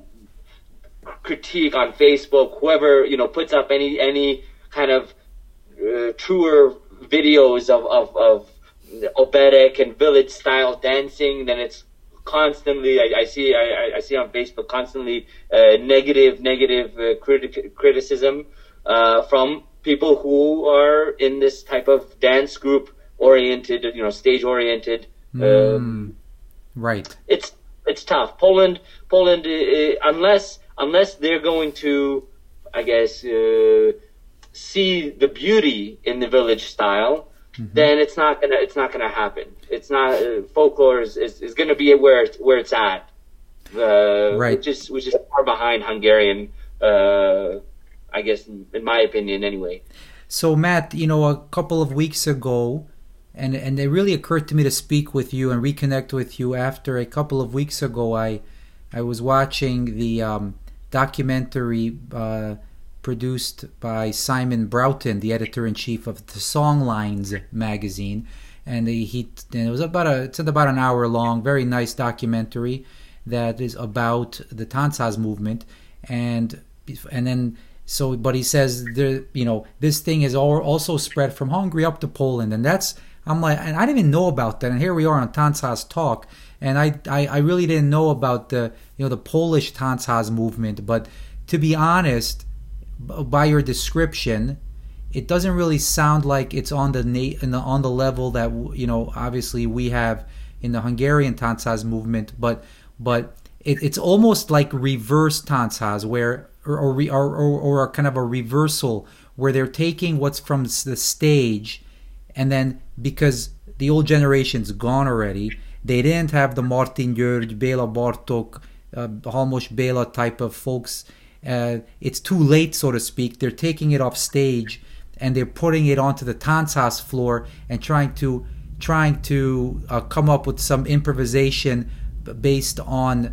S2: critique on Facebook. Whoever you know puts up any any kind of uh, truer videos of of, of oberek and village style dancing, then it's constantly, I, I see, I, I see on Facebook constantly uh, negative, negative uh, criti- criticism uh, from people who are in this type of dance group oriented, you know, stage oriented.
S1: Mm, um, right.
S2: It's it's tough. Poland, Poland, uh, unless unless they're going to, I guess, uh, see the beauty in the village style. Mm-hmm. Then it's not gonna it's not gonna happen. It's not uh, folklore is, is, is gonna be where it's, where it's at, uh,
S1: right?
S2: Which is which is far behind Hungarian, uh, I guess, in, in my opinion, anyway.
S1: So Matt, you know, a couple of weeks ago, and and it really occurred to me to speak with you and reconnect with you after a couple of weeks ago. I I was watching the um, documentary. Uh, produced by Simon Broughton, the editor-in-chief of the Songlines magazine, and he, he and it was about a it's about an hour long, very nice documentary that is about the Táncház movement, and and then so but he says the you know this thing is all, also spread from Hungary up to Poland, and that's I'm like and I didn't even know about that, and here we are on Táncház Talk, and I, I I really didn't know about the you know the Polish Táncház movement, but to be honest, by your description, it doesn't really sound like it's on the, na- in the on the level that you know. Obviously, we have in the Hungarian Táncház movement, but but it, it's almost like reverse Táncház, where or or, or or or kind of a reversal where they're taking what's from the stage, and then because the old generation's gone already, they didn't have the Martin György, Béla Bartók, uh, Halmos Béla type of folks. Uh, it's too late, so to speak. They're taking it off stage and they're putting it onto the Táncház floor and trying to trying to uh, come up with some improvisation based on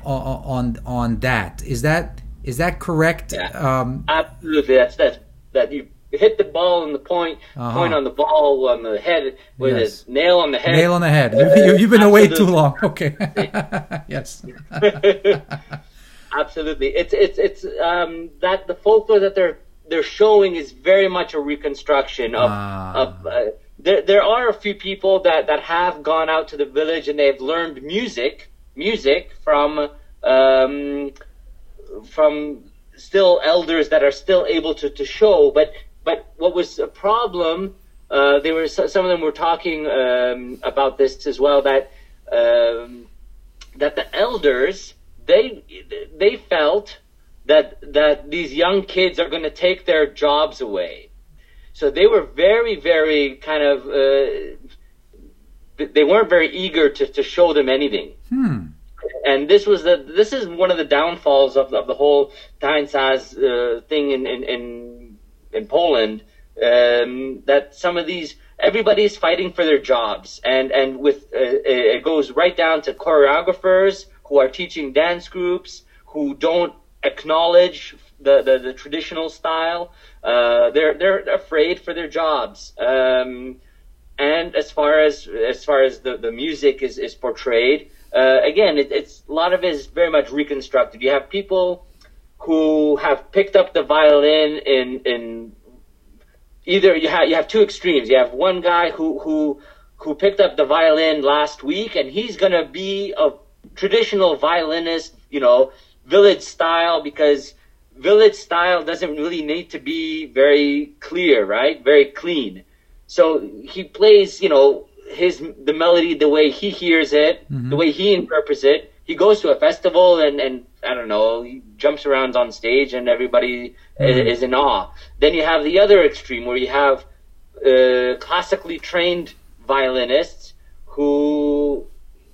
S1: on on that. Is that is that correct?
S2: Yeah, um, absolutely. That's that's that you hit the ball on the point, uh-huh. point on the ball on the head with yes. a nail on the head.
S1: Nail on the head. You, you've been away too long. Okay. Yes.
S2: Absolutely, it's it's it's um, that the folklore that they're they're showing is very much a reconstruction of ah. of. Uh, there there are a few people that, that have gone out to the village and they've learned music music from um, from still elders that are still able to, to show. But but what was a problem? Uh, they were some of them were talking um, about this as well. That um, that the elders. They they felt that that these young kids are going to take their jobs away, so they were very very kind of uh, they weren't very eager to, to show them anything.
S1: Hmm.
S2: And this was the this is one of the downfalls of, of the whole tańcas uh, thing in in in, in Poland. Um, that some of these everybody's fighting for their jobs, and and with uh, it goes right down to choreographers who are teaching dance groups who don't acknowledge the, the, the traditional style. Uh, they're they're afraid for their jobs. Um, and as far as as far as the, the music is, is portrayed, uh, again, it, it's a lot of it is very much reconstructed. You have people who have picked up the violin in in either you have you have two extremes. You have one guy who who who picked up the violin last week, and he's gonna be a traditional violinist, you know, village style, because village style doesn't really need to be very clear, right? Very clean. So he plays, you know, his the melody the way he hears it, mm-hmm. the way he interprets it. He goes to a festival and, and I don't know, he jumps around on stage and everybody mm-hmm. is in awe. Then you have the other extreme where you have uh, classically trained violinists who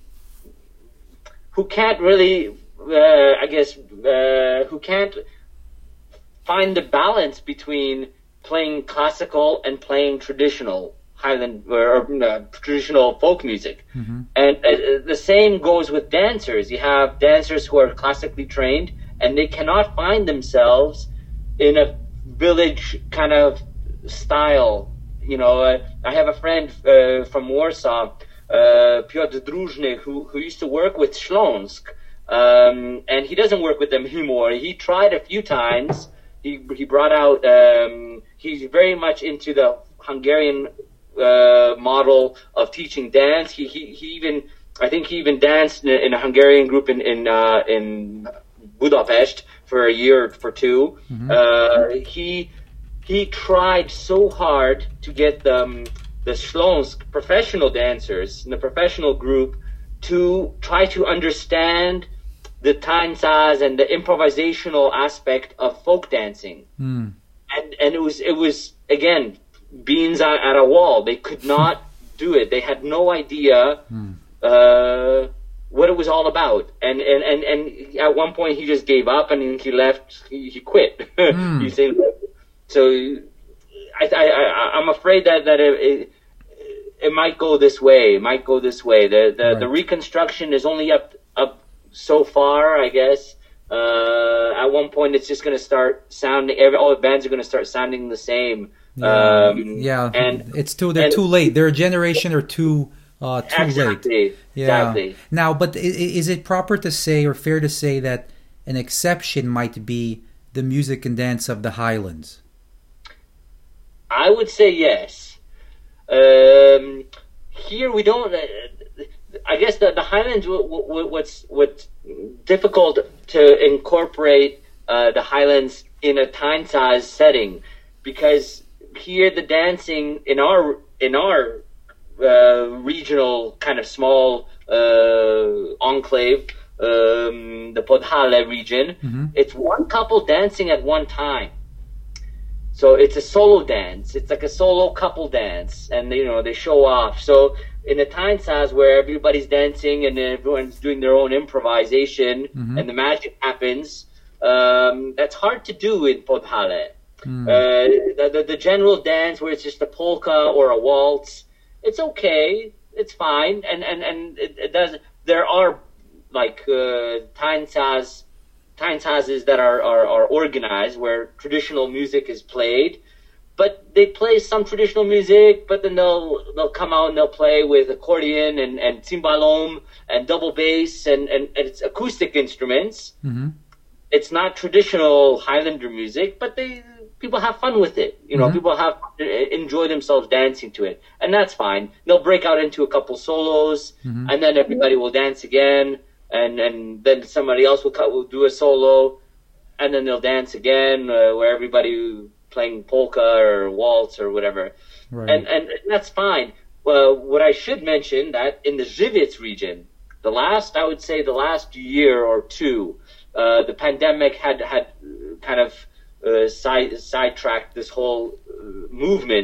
S2: who can't really, uh, I guess, uh, who can't find the balance between playing classical and playing traditional Highland or, or uh, traditional folk music. Mm-hmm. And uh, the same goes with dancers. You have dancers who are classically trained and they cannot find themselves in a village kind of style. You know, uh, I have a friend uh, from Warsaw, uh, Piotr Drużny, who, who used to work with Śląsk, um, and he doesn't work with them anymore. He tried a few times. He he brought out. Um, he's very much into the Hungarian uh, model of teaching dance. He he he even I think he even danced in a, in a Hungarian group in in uh, in Budapest for a year or for two. Mm-hmm. Uh, he he tried so hard to get the um, the Śląsk professional dancers in the professional group to try to understand the tańcas and the improvisational aspect of folk dancing. Mm. And and it was it was again beans at, at a wall. They could not do it. They had no idea mm. uh, what it was all about. And, and, and, and at one point he just gave up and he left. He, he quit. Mm. he said, so I, I, I I'm afraid that that it, it it might go this way. It might go this way. The the, right. the reconstruction is only up up so far, I guess. Uh, at one point, it's just going to start sounding. Every, all the bands are going to start sounding the same.
S1: Yeah,
S2: um,
S1: yeah.
S2: And
S1: it's too. They're
S2: and,
S1: too late. They're a generation or two uh, too
S2: exactly,
S1: late. Yeah.
S2: Exactly.
S1: Now, but is it proper to say, or fair to say, that an exception might be the music and dance of the Highlands?
S2: I would say yes. Um, here we don't. Uh, I guess the the Highlands. What's what's difficult to incorporate uh, the Highlands in a tańcas setting, because here the dancing in our in our uh, regional kind of small uh, enclave, um, the Podhale region, mm-hmm. it's one couple dancing at one time. So it's a solo dance. It's like a solo couple dance, and you know they show off. So in the tańcas where everybody's dancing and everyone's doing their own improvisation, mm-hmm. and the magic happens, um, that's hard to do in Podhale. Mm. Uh, the, the the general dance where it's just a polka or a waltz, it's okay, it's fine, and and and it, it does. There are like uh, tańcas. Tańcas that are, are, are organized where traditional music is played, but they play some traditional music, but then they'll they'll come out and they'll play with accordion and, and cimbalom and double bass and, and, and it's acoustic instruments. Mm-hmm. It's not traditional Highlander music, but they people have fun with it. You know, mm-hmm. people have enjoy themselves dancing to it, and that's fine. They'll break out into a couple solos, mm-hmm. and then everybody will dance again. And and then somebody else will cut, will do a solo, and then they'll dance again, uh, where everybody playing polka or waltz or whatever, right. and and that's fine. Well, what I should mention that in the Żywiec region, the last I would say the last year or two, uh, the pandemic had had kind of uh, side sidetracked this whole uh, movement,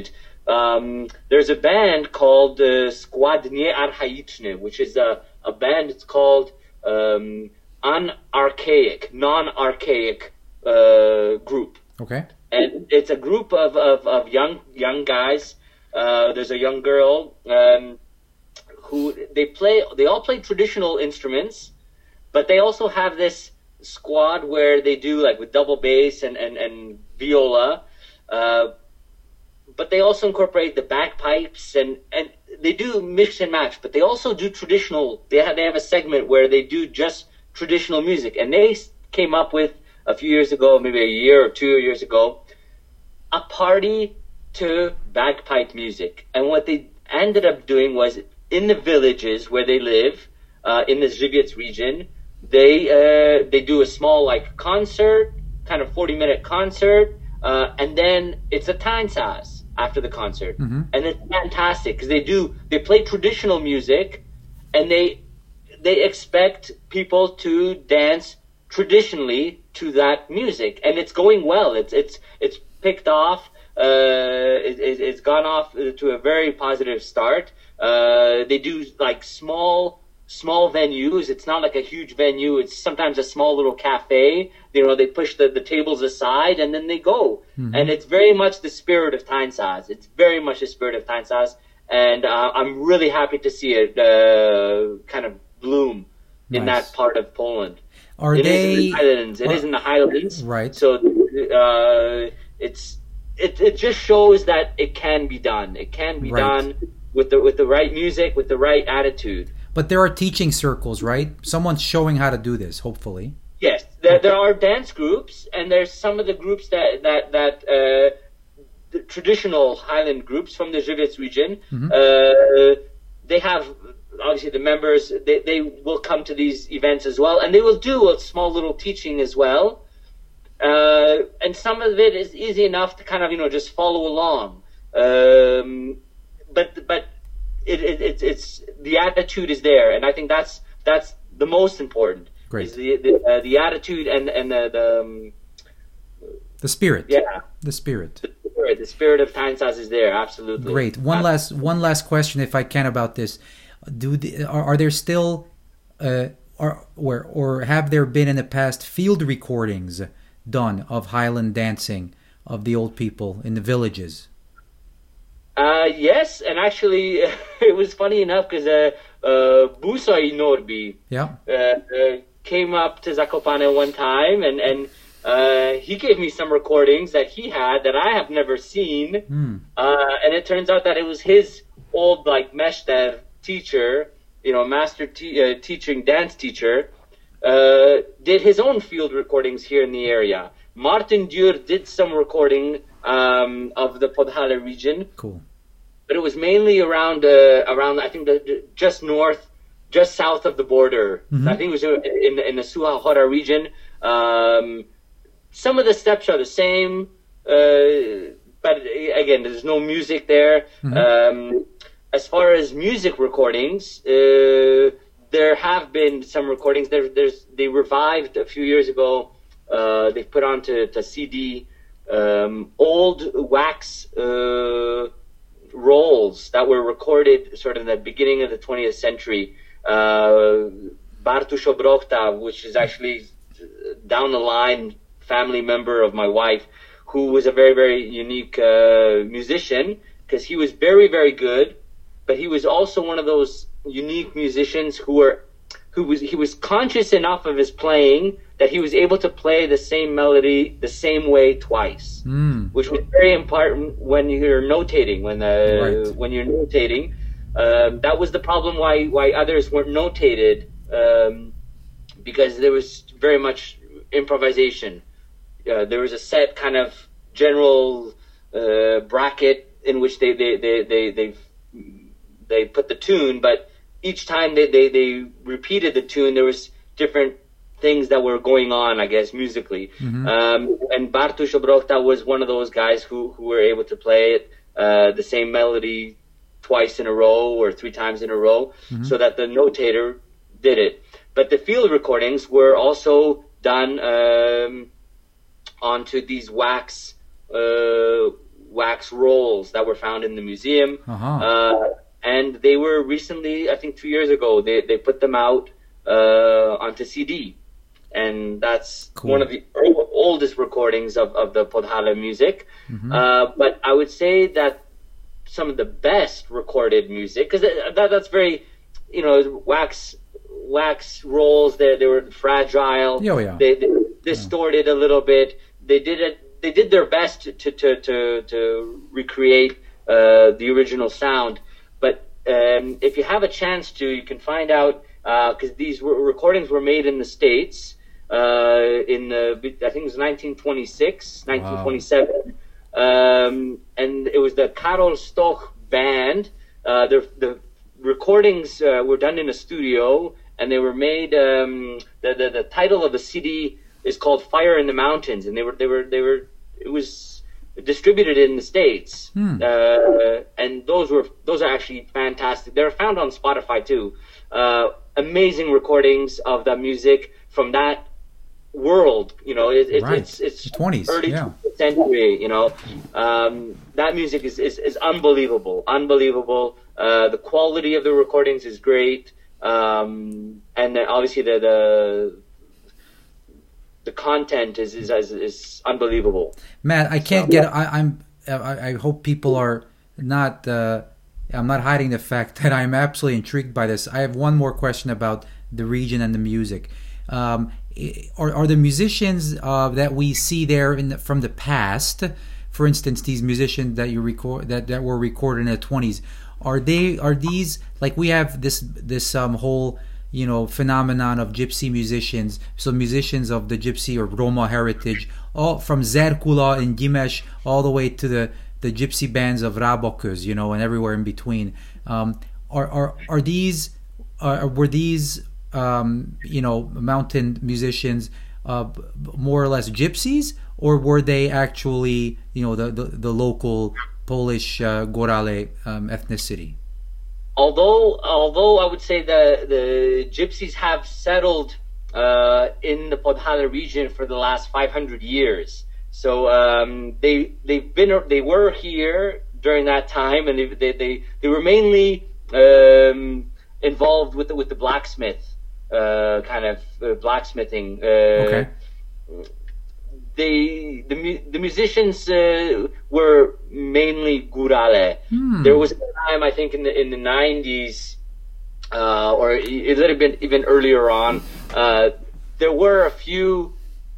S2: um, there's a band called uh, Składnie Archaiczne, which is a, a band. It's called um, An-Archaic, non-archaic uh, group.
S1: Okay.
S2: And it's a group of, of, of young young guys. Uh, there's a young girl um, who they play. They all play traditional instruments, but they also have this squad where they do like with double bass and and, and viola. Uh, but they also incorporate the bagpipes and, and they do mix and match. But they also do traditional. They have they have a segment where they do just traditional music, and they came up with a few years ago, maybe a year or two years ago, a party to bagpipe music. And what they ended up doing was in the villages where they live, uh, in the Żywiec region, they uh, they do a small like concert, kind of forty minute concert, uh, and then it's a táncház after the concert,
S1: mm-hmm.
S2: and it's fantastic because they do they play traditional music, and they they expect people to dance traditionally to that music, and it's going well. It's it's it's picked off. Uh, it, it, it's gone off to a very positive start. Uh, they do like small small venues. It's not like a huge venue. It's sometimes a small little cafe. You know, they push the, the tables aside and then they go.
S1: Mm-hmm.
S2: And it's very much the spirit of táncház. It's very much the spirit of táncház, and uh, I'm really happy to see it uh, kind of bloom in
S1: Nice.
S2: that part of Poland.
S1: Are
S2: It
S1: they
S2: is in the Highlands. It
S1: are-
S2: is in the Highlands.
S1: Right.
S2: So uh, it's it it just shows that it can be done. It can be
S1: Right.
S2: done with the with the right music, with the right attitude.
S1: But there are teaching circles, right? Someone's showing how to do this, hopefully.
S2: Yes, there there are dance groups, and there's some of the groups that that that uh, the traditional Highland groups from the Żywiec region.
S1: Mhm.
S2: Uh, they have obviously the members. They they will come to these events as well, and they will do a small little teaching as well. Uh, and some of it is easy enough to kind of you know just follow along. Um, but but it, it, it's it's the attitude is there, and I think that's that's the most important.
S1: Great.
S2: Is the the, uh, the attitude and and the, the um,
S1: The spirit.
S2: yeah
S1: The spirit.
S2: the spirit, the spirit of táncház is there absolutely.
S1: Great. One
S2: Uh,
S1: last one last question, if I can, about this. Do the, are, are there still, uh, are, or or have there been in the past field recordings done of Highland dancing of the old people in the villages?
S2: Uh, yes, and actually, it was funny enough because uh, uh, Busai Norby
S1: Yeah.
S2: uh, uh, came up to Zakopane one time, and and uh, he gave me some recordings that he had that I have never seen,
S1: Hmm.
S2: uh, and it turns out that it was his old like meshter teacher, you know, master te- uh, teaching dance teacher, uh, did his own field recordings here in the area. Martin Dürr did some recording um, of the Podhale region,
S1: Cool.
S2: but it was mainly around uh, around I think the, the just north, just south of the border.
S1: Mhm.
S2: I think it was in in the Suha Hora region. Um, some of the steps are the same, uh, but again, there's no music there.
S1: Mhm.
S2: Um, as far as music recordings, uh, there have been some recordings. There, there's they revived a few years ago. Uh, they put onto to C D um, old wax uh, rolls that were recorded sort of in the beginning of the twentieth century. Uh, Bartusz Obrochta, which is actually down the line family member of my wife, who was a very, very unique uh, musician because he was very, very good, but he was also one of those unique musicians who were who was he was conscious enough of his playing that he was able to play the same melody the same way twice,
S1: Mm.
S2: which was very important when you're notating. When uh,
S1: Right.
S2: when you're notating, um, that was the problem why why others weren't notated, um, because there was very much improvisation. Uh, there was a set kind of general uh, bracket in which they they they they they, they put the tune, but each time they, they, they repeated the tune, there was different things that were going on, I guess, musically.
S1: Mhm.
S2: Um, and Bartusz Obrochta was one of those guys who, who were able to play it, uh, the same melody twice in a row or three times in a row, so that the notator did it. But the field recordings were also done um, onto these wax uh, wax rolls that were found in the museum.
S1: Uh-huh.
S2: Uh, and they were recently, I think two years ago, they, they put them out uh, onto C D. And that's
S1: cool.
S2: one of the oldest recordings of, of the Podhale music.
S1: Mm-hmm.
S2: Uh, but I would say that some of the best recorded music, because that, that's very, you know, wax wax rolls, they, they were fragile.
S1: Oh, yeah.
S2: They, they distorted yeah. a little bit. They did it. They did their best to to to, to recreate uh, the original sound. But um, if you have a chance to, you can find out, because uh, these were, recordings were made in the States uh, in the, I think it was nineteen twenty-six, nineteen twenty-seven. Wow. Um, and it was the Karol Stoch band. Uh, the, the recordings uh, were done in a studio, and they were made. Um, the, the the title of the C D is called "Fire in the Mountains," and they were they were they were. It was distributed in the States,
S1: hmm.
S2: uh, and those were those are actually fantastic. They're found on Spotify too. Uh, amazing recordings of the music from that world. You know, it, it,
S1: right.
S2: it's it's
S1: twenties,
S2: early
S1: yeah.
S2: twentieth century. You know, um, that music is, is, is unbelievable, unbelievable. Uh, the quality of the recordings is great, um, and then obviously the the the content is is is, is unbelievable.
S1: Matt, I can't so, get. I, I'm. I, I hope people are not. Uh, I'm not hiding the fact that I'm absolutely intrigued by this. I have one more question about the region and the music. Um, are, are the musicians uh, that we see there in the, from the past, for instance, these musicians that you record that, that were recorded in the twenties, are they are these like we have this this um, whole you know phenomenon of gypsy musicians, so musicians of the gypsy or Roma heritage, all from Zerkula and Gimes all the way to the the gypsy bands of Rabokus, you know, and everywhere in between. Um, are are are these are, were these um, you know mountain musicians uh, more or less gypsies, or were they actually you know the the, the local Polish uh, Gorale um, ethnicity?
S2: Although although I would say the the gypsies have settled uh, in the Podhale region for the last five hundred years. So um, they they've been they were here during that time, and they they they, they were mainly um, involved with the, with the blacksmith uh, kind of uh, blacksmithing. Uh,
S1: okay.
S2: They the the musicians uh, were mainly Gurale. Hmm. There was a time I think in the in the nineties uh, or a little bit even earlier on. Uh, there were a few.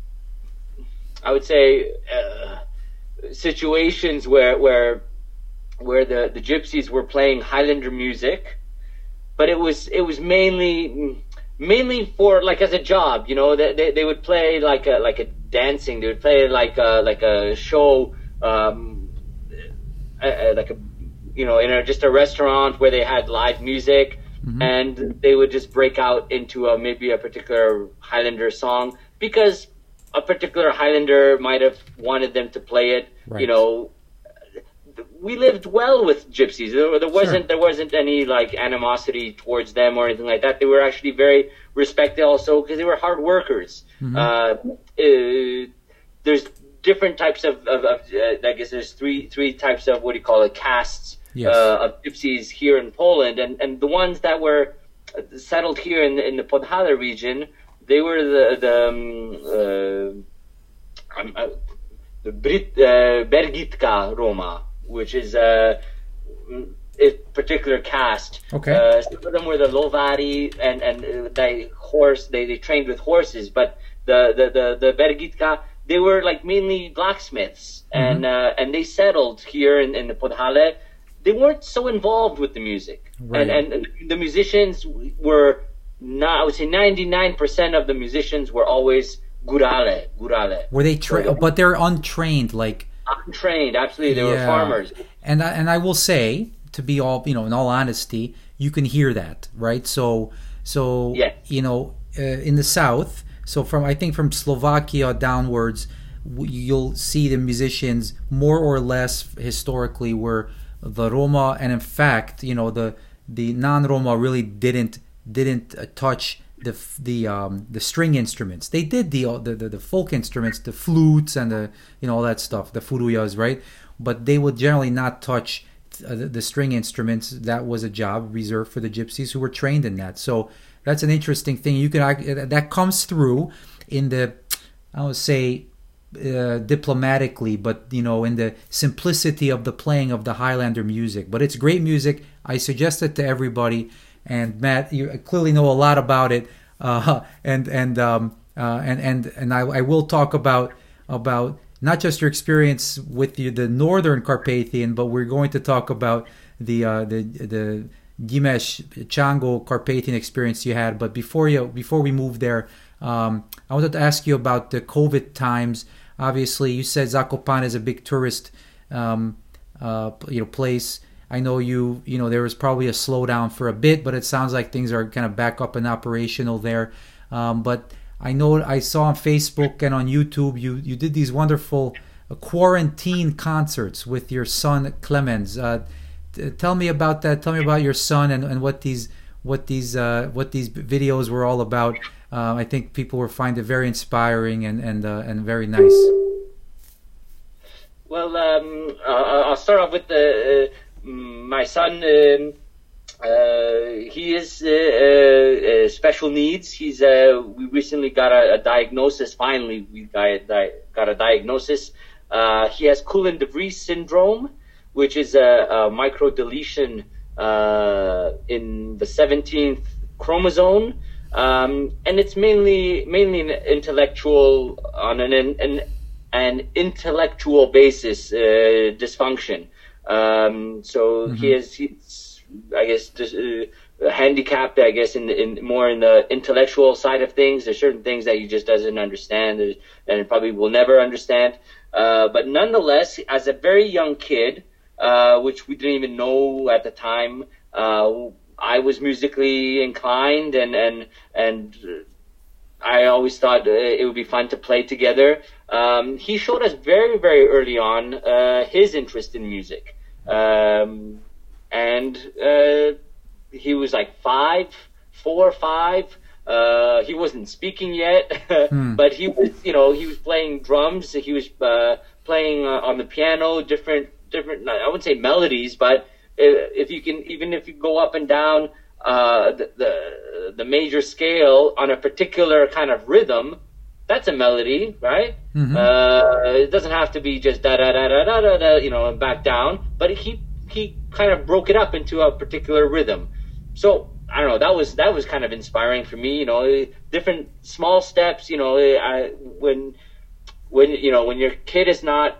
S2: I would say uh, situations where where where the, the gypsies were playing Highlander music, but it was it was mainly mainly for like as a job, you know. They they, they would play like a like a dancing. They would play like a like a show, um, a, a, like a you know in a, just a restaurant where they had live music, mm-hmm. and they would just break out into a, maybe a particular Highlander song because a particular Highlander might have wanted them to play it. Right. You know, we lived well with gypsies. There, there wasn't sure. there wasn't any like animosity towards them or anything like that. They were actually very respected also because they were hard workers. Mm-hmm. Uh, uh, there's different types of, of, of uh, I guess there's three three types of what do you call it castes yes. uh, of gypsies here in Poland, and and the ones that were settled here in the, in the Podhale region. They were the the, um, uh, uh, the Brit uh, Bergitka Roma, which is uh, a particular caste.
S1: Okay.
S2: Uh, some of them were the Lovari, and and uh, they horse they, they trained with horses. But the the the, the Bergitka, they were like mainly blacksmiths, mm-hmm. and uh, and they settled here in, in the Podhale. They weren't so involved with the music, right. and and the musicians were. No, I would say ninety-nine percent of the musicians were always Gurale, Gurale.
S1: Were they trained? But they're untrained, like
S2: untrained. Absolutely, they
S1: yeah.
S2: were farmers.
S1: And I, and I will say, to be all you know, in all honesty, you can hear that, right? So so
S2: yeah.
S1: you know, uh, in the south, so from I think from Slovakia downwards, you'll see the musicians more or less historically were the Roma, and in fact, you know, the the non-Roma really didn't. didn't uh, touch the the um the string instruments. They did the, the the the folk instruments, the flutes and the you know all that stuff, the furuyas, right? but they would generally not touch uh, the, the string instruments. That was a job reserved for the gypsies who were trained in that. So that's an interesting thing. You can that comes through in the, I would say, uh, diplomatically, but you know, in the simplicity of the playing of the Highlander music. But it's great music. I suggest it to everybody. And Matt, you clearly know a lot about it. Uh, and and um, uh, and and and I, I will talk about about not just your experience with the, the Northern Carpathian, but we're going to talk about the uh, the the Gimes Chango Carpathian experience you had. But before you before we move there, um, I wanted to ask you about the COVID times. Obviously, you said Zakopane is a big tourist um, uh, you know place. I know you you know there was probably a slowdown for a bit, but it sounds like things are kind of back up and operational there. Um, but I know I saw on Facebook and on YouTube you you did these wonderful uh, quarantine concerts with your son Clemens. Uh, t- tell me about that. Tell me about your son and, and what these what these uh, what these videos were all about. Uh, I think people will find it very inspiring and and uh, and very nice.
S2: Well, um, I'll start off with the uh, my son. Um, uh, he is uh, uh, special needs. He's uh, we recently got a, a diagnosis. Finally, we got a, di- got a diagnosis. Uh, he has Cullen de Vries syndrome, which is a, a microdeletion uh, in the seventeenth chromosome. Um, and it's mainly mainly an intellectual on an an, an intellectual basis uh, dysfunction. Um, so mm-hmm. he is he's I guess just, uh, handicapped. I guess in in more in the intellectual side of things. There's certain things that he just doesn't understand and probably will never understand. Uh, but nonetheless, as a very young kid, uh, which we didn't even know at the time. Uh, I was musically inclined, and and and I always thought it would be fun to play together. Um, he showed us very very early on uh, his interest in music, um, and uh, he was like five, four, five. Uh, he wasn't speaking yet, hmm. but he was, you know, he was playing drums. He was uh, playing uh, on the piano, different different. I wouldn't say melodies, but if you can, even if you go up and down uh, the, the the major scale on a particular kind of rhythm, that's a melody, right? Mm-hmm. Uh, it doesn't have to be just da da da da da da, da you know, and back down. But he he kind of broke it up into a particular rhythm. So I don't know. That was that was kind of inspiring for me. You know, different small steps. You know, I, when when you know when your kid is not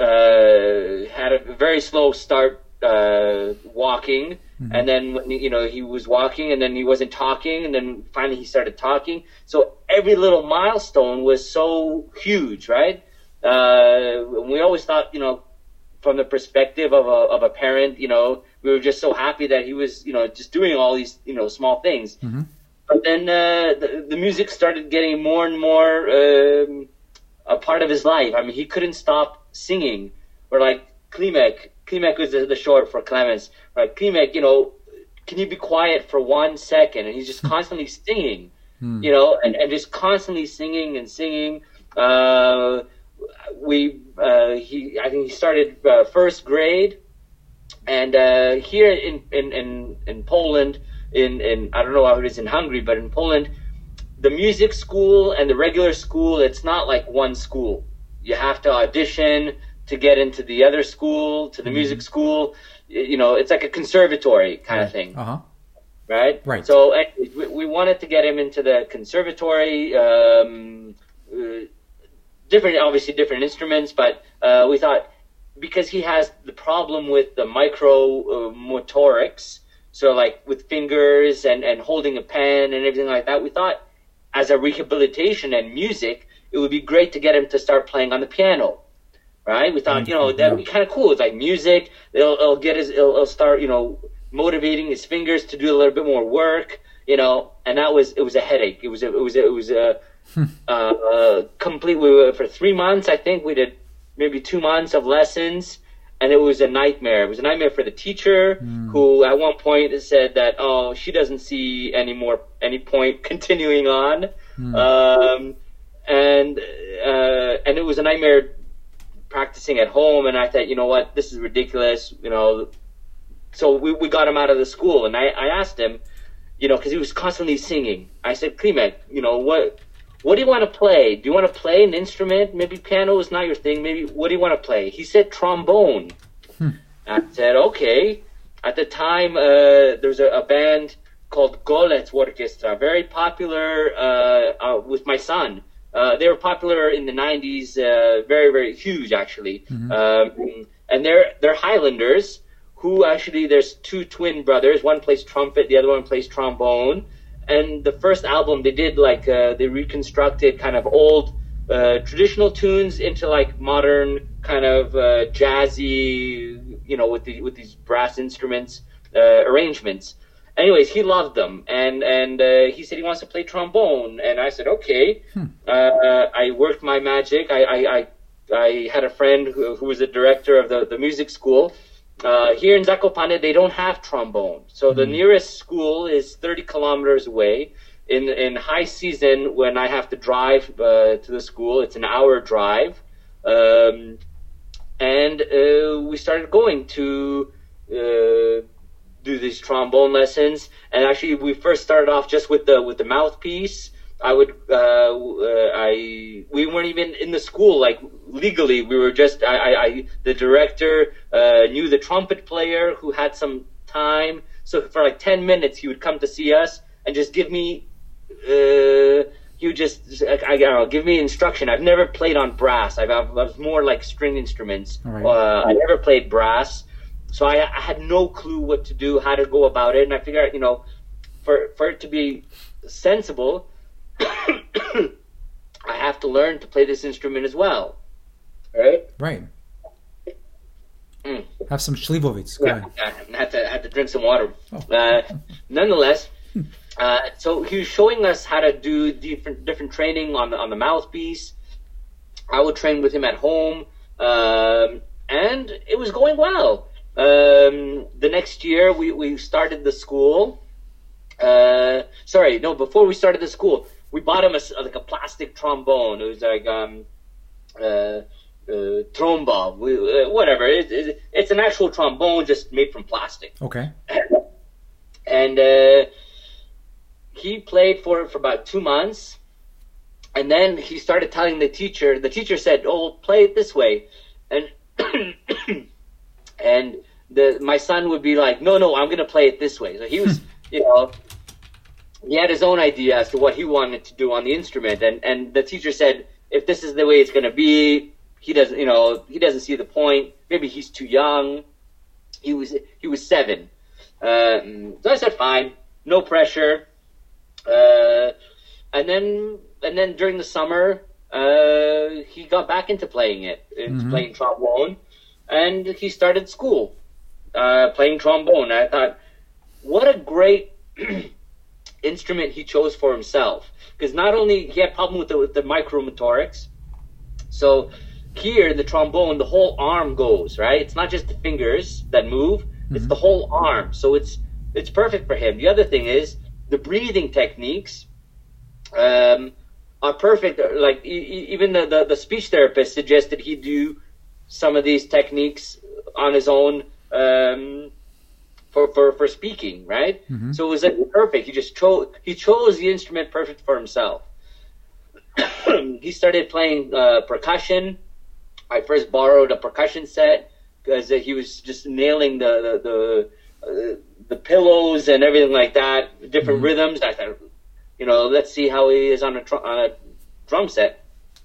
S2: uh, had a very slow start. Uh, walking, mm-hmm. and then when, you know he was walking, and then he wasn't talking, and then finally he started talking. So every little milestone was so huge, right? Uh, we always thought, you know, from the perspective of a of a parent, you know, we were just so happy that he was, you know, just doing all these, you know, small things. Mm-hmm. But then uh, the, the music started getting more and more um, a part of his life. I mean, he couldn't stop singing. Or like Klimek. Klimek was the, the short for Clemens. Right? Klimek, you know, can you be quiet for one second? And he's just constantly singing, hmm. you know, and, and just constantly singing and singing. Uh, we, uh, he, I think he started uh, first grade, and uh, here in, in, in, in Poland, in, in I don't know how it is in Hungary, but in Poland, the music school and the regular school, it's not like one school. You have to audition to get into the other school, to the mm-hmm. music school. You know, it's like a conservatory kind
S1: right.
S2: of thing.
S1: Uh-huh.
S2: Right?
S1: Right.
S2: So we, we wanted to get him into the conservatory, um, uh, different, obviously different instruments, but uh, we thought because he has the problem with the micro uh, motorics, so like with fingers and, and holding a pen and everything like that, we thought as a rehabilitation and music, it would be great to get him to start playing on the piano. Right? We thought, you know, that'd be kind of cool. It's like music. It'll, it'll get his, it'll, it'll start, you know, motivating his fingers to do a little bit more work, you know. And that was, it was a headache. It was, a, it was, a, it was a, uh, uh, complete. We were for three months. I think we did maybe two months of lessons, and it was a nightmare. It was a nightmare for the teacher, mm. who at one point said that, oh, she doesn't see any more any point continuing on, mm. um, and uh, and it was a nightmare. practicing at home, and I thought, you know what, this is ridiculous, you know. So we, we got him out of the school, and I, I asked him, you know, because he was constantly singing. I said, Klimek, you know, what what do you want to play? Do you want to play an instrument? Maybe piano is not your thing. Maybe what do you want to play? He said trombone. Hmm. I said, okay. At the time, uh, there was a, a band called Golec Orchestra, very popular uh, uh, with my son. Uh, they were popular in the nineties, uh, very, very huge, actually. Mm-hmm. Um, and they're they're Highlanders, who actually, there's two twin brothers. One plays trumpet, the other one plays trombone. And the first album, they did like, uh, they reconstructed kind of old uh, traditional tunes into like modern kind of uh, jazzy, you know, with the with these brass instruments, uh, arrangements. Anyways, he loved them, and and uh, he said he wants to play trombone, and I said okay. Hmm. Uh, I worked my magic. I I, I, I had a friend who, who was the director of the, the music school. Uh, here in Zakopane, they don't have trombone, so hmm. the nearest school is thirty kilometers away. In in high season, when I have to drive uh, to the school, it's an hour drive, um, and uh, we started going to. Uh, do these trombone lessons, and actually we first started off just with the with the mouthpiece. I would uh, uh, I we weren't even in the school like legally. We were just I, I, I the director uh, knew the trumpet player who had some time, so for like ten minutes he would come to see us and just give me uh, he would just I, I don't know give me instruction. I've never played on brass. I've I was more like string instruments. Right. Uh, I never played brass. So I, I had no clue what to do, how to go about it, and I figured, you know, for for it to be sensible, I have to learn to play this instrument as well, right?
S1: Right. Mm. Have some Slivovitz.
S2: Yeah, yeah, I had to had to drink some water. Oh. Uh, nonetheless, uh, so he was showing us how to do different different training on the on the mouthpiece. I would train with him at home, um, and it was going well. Um, the next year, we, we started the school. Uh, sorry, no, before we started the school, we bought him a, like a plastic trombone. It was like um, uh, uh, tromba, we, uh, whatever. It, it, it's an actual trombone just made from plastic.
S1: Okay.
S2: And uh, he played for it for about two months. And then he started telling the teacher. The teacher said, oh, play it this way. And... And the my son would be like, no, no, I'm going to play it this way. So he was, you know, he had his own idea as to what he wanted to do on the instrument. And, and the teacher said, if this is the way it's going to be, he doesn't, you know, he doesn't see the point. Maybe he's too young. He was, he was seven. Um, so I said, fine, no pressure. Uh, and then, and then during the summer, uh, he got back into playing it, into mm-hmm. playing trombone. And he started school, uh, playing trombone. I thought, what a great instrument he chose for himself. Because not only he had problem with the, with the micromotorics, so here the trombone, the whole arm goes, right? It's not just the fingers that move; mm-hmm. it's the whole arm. So it's it's perfect for him. The other thing is the breathing techniques um, are perfect. Like e- even the, the the speech therapist suggested he do some of these techniques on his own um, for, for, for speaking, right? Mm-hmm. So it was like perfect. He just chose he chose the instrument perfect for himself. He started playing uh, percussion. I first borrowed a percussion set because uh, he was just nailing the the the, uh, the pillows and everything like that, different mm-hmm. rhythms. I thought, you know, let's see how he is on a tr- on a drum set.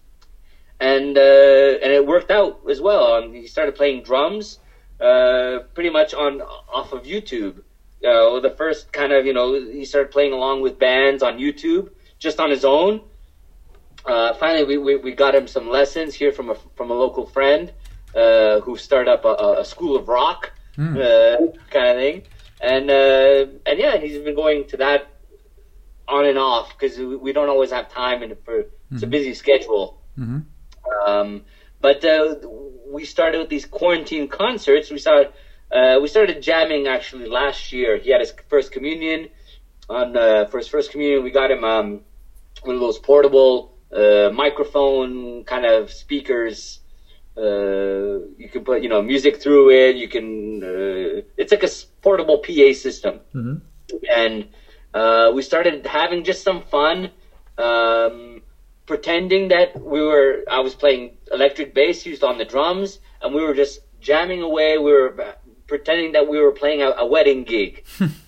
S2: And uh, and it worked out as well. Um, he started playing drums uh, pretty much on off of YouTube. Uh, the first kind of, you know, he started playing along with bands on YouTube just on his own. Uh, finally, we, we, we got him some lessons here from a from a local friend uh, who started up a, a school of rock mm. uh, kind of thing. And uh, and yeah, he's been going to that on and off because we don't always have time and for mm-hmm. it's a busy schedule. Mm-hmm. Um, but uh, we started with these quarantine concerts. We started uh, we started jamming actually last year. He had his first communion. On uh, for his first communion, we got him um, one of those portable uh, microphone kind of speakers uh, you can put, you know, music through it. You can, uh, it's like a s- portable P A system.
S1: Mm-hmm.
S2: And uh, we started having just some fun, um, pretending that we were, I was playing electric bass used on the drums, and we were just jamming away. We were pretending that we were playing a, a wedding gig.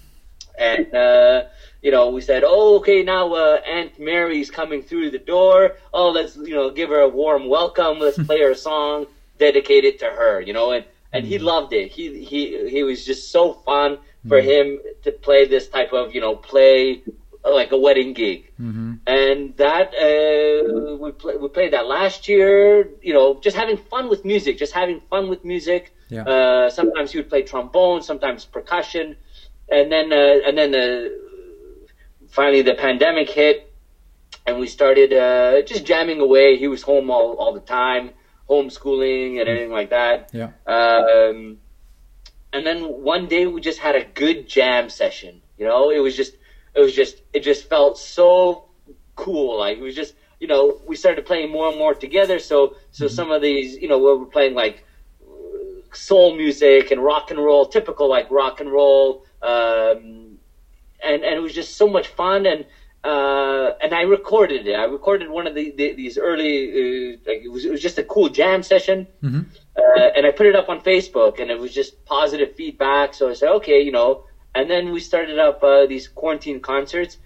S2: And, uh, you know, we said, oh, okay, now uh, Aunt Mary's coming through the door. Oh, let's, you know, give her a warm welcome. Let's play her a song dedicated to her, you know. And, and he loved it. He he he was just so fun for him to play this type of, you know, play like a wedding gig.
S1: Mm-hmm.
S2: And that, uh, we, play, we played that last year, you know, just having fun with music, just having fun with music.
S1: Yeah.
S2: Uh, sometimes he would play trombone, sometimes percussion. And then, uh, and then uh, finally the pandemic hit, and we started uh, just jamming away. He was home all, all the time, homeschooling and everything like that.
S1: Yeah.
S2: Um, and then one day we just had a good jam session. You know, it was just, it was just, it just felt so cool. Like it was just, you know, we started playing more and more together. So, so
S1: Mm-hmm.
S2: some of these, you know, we were playing like soul music and rock and roll, typical like rock and roll. Um, and, and it was just so much fun. And, uh, and I recorded it. I recorded one of the, the these early, uh, like it was, it was just a cool jam session.
S1: Mm-hmm.
S2: Uh, and I put it up on Facebook, and it was just positive feedback. So I said, okay, you know, and then we started up uh, these quarantine concerts.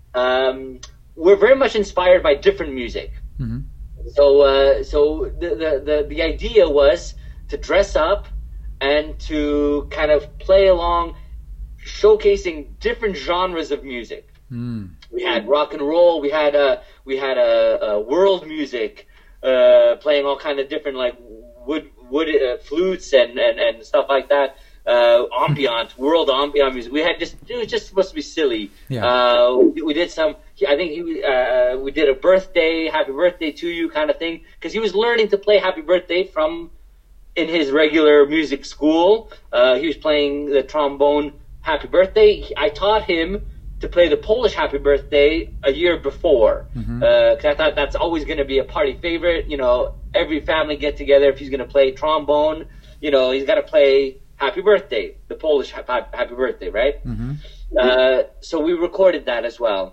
S2: Um, we're very much inspired by different music.
S1: Mm-hmm.
S2: So, uh, so the, the, the, the idea was to dress up and to kind of play along, showcasing different genres of music.
S1: Mm.
S2: We had rock and roll. We had uh, we had a uh, uh, world music, uh, playing all kind of different like wood wood uh, flutes and, and, and stuff like that. Uh, ambient, world ambient music. We had just it was just supposed to be silly.
S1: Yeah.
S2: Uh, we, we did some. I think he uh, we did a birthday, happy birthday to you kind of thing, because he was learning to play happy birthday from in his regular music school. Uh, he was playing the trombone happy birthday. I taught him to play the Polish happy birthday a year before, because
S1: Mm-hmm.
S2: uh, I thought that's always going to be a party favorite. You know, every family get together. If he's going to play trombone, you know, he's got to play happy birthday, the Polish happy, happy birthday, right?
S1: Mm-hmm.
S2: Uh, so we recorded that as well.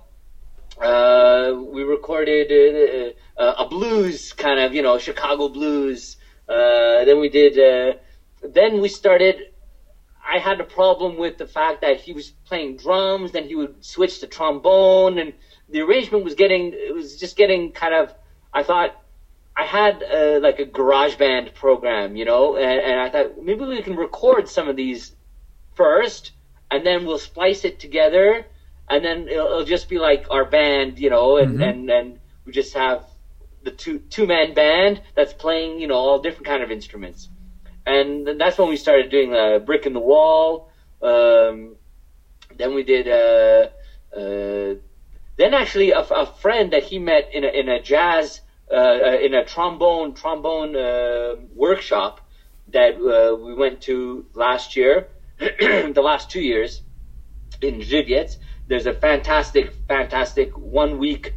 S2: Uh, we recorded uh, uh, a blues kind of, you know, Chicago blues. Uh, then we did. Uh, then we started. I had a problem with the fact that he was playing drums, then he would switch to trombone, and the arrangement was getting, it was just getting kind of, I thought, I had uh, like a garage band program, you know, and, and I thought maybe we can record some of these first, and then we'll splice it together, and then it'll, it'll just be like our band, you know, and,
S1: Mm-hmm.
S2: and, and we just have the two, two-man band that's playing, you know, all different kind of instruments. And that's when we started doing uh, Brick in the Wall. Um, then we did. Uh, uh, then actually, a, a friend that he met in a, in a jazz, uh, in a trombone trombone uh, workshop that uh, we went to last year, the last two years in Żywiec. There's a fantastic, fantastic one week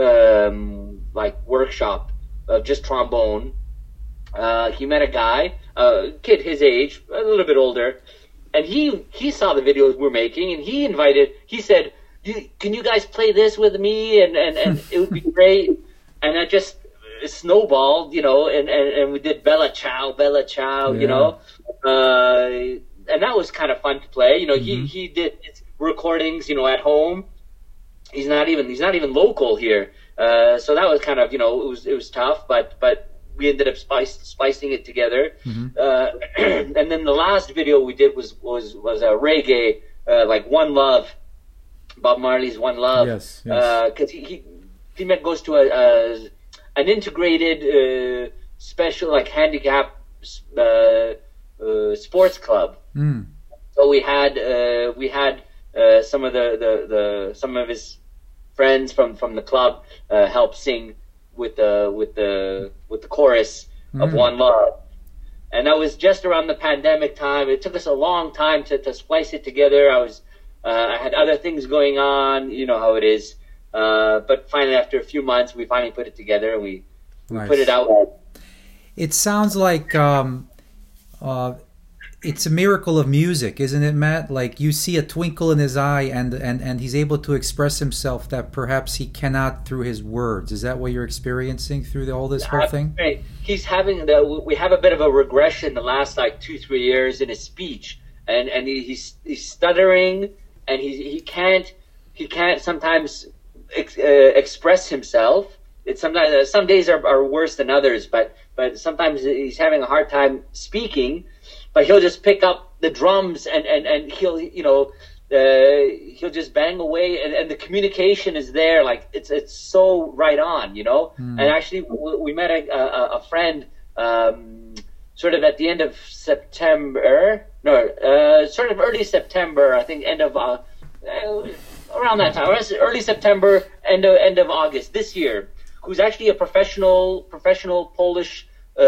S2: um, like workshop of just trombone. Uh, he met a guy, a kid his age, a little bit older, and he he saw the videos we're making, and he invited, he said, you, can you guys play this with me, and, and, and it would be great, and that just snowballed, you know, and, and, and we did Bella Ciao, Bella Ciao,
S1: Yeah.
S2: you know, uh, and that was kind of fun to play, you know,
S1: Mm-hmm.
S2: he, he did his recordings, you know, at home. He's not even, he's not even local here, uh, so that was kind of, you know, it was, it was tough, but, but, we ended up spice, spicing it together.
S1: Mm-hmm.
S2: Uh, and then the last video we did was, was, was a reggae, uh, like One Love, Bob Marley's One Love.
S1: Yes, yes.
S2: Because he, he, he met, goes to a, a, an integrated, uh, special, like handicap uh, uh, sports club.
S1: Mm.
S2: So we had, uh, we had uh, some of the, the, the, some of his friends from, from the club uh, help sing with the with the with the chorus of
S1: Mm.
S2: One Love, and that was just around the pandemic time. It took us a long time to, to splice it together. I was uh, I had other things going on, you know how it is. Uh, but finally, after a few months, we finally put it together and we, we
S1: Nice.
S2: put it out.
S1: it sounds like um, uh, it's a miracle of music, isn't it, Matt? Like you see a twinkle in his eye, and and and he's able to express himself that perhaps he cannot through his words. Is that what you're experiencing through the, all this whole thing?
S2: He's having the. We have a bit of a regression the last like two three years in his speech, and and he, he's he's stuttering, and he he can't he can't sometimes ex, uh, express himself. It's sometimes uh, some days are, are worse than others, but but sometimes he's having a hard time speaking. But he'll just pick up the drums and, and, and he'll, you know, uh, he'll just bang away, and, and the communication is there. Like it's it's so right on, you know. Mm. And actually, we, we met a, a, a friend um, sort of at the end of September. No, uh, sort of early September. I think end of uh, around that time, early September, end of end of August this year. Who's actually a professional professional Polish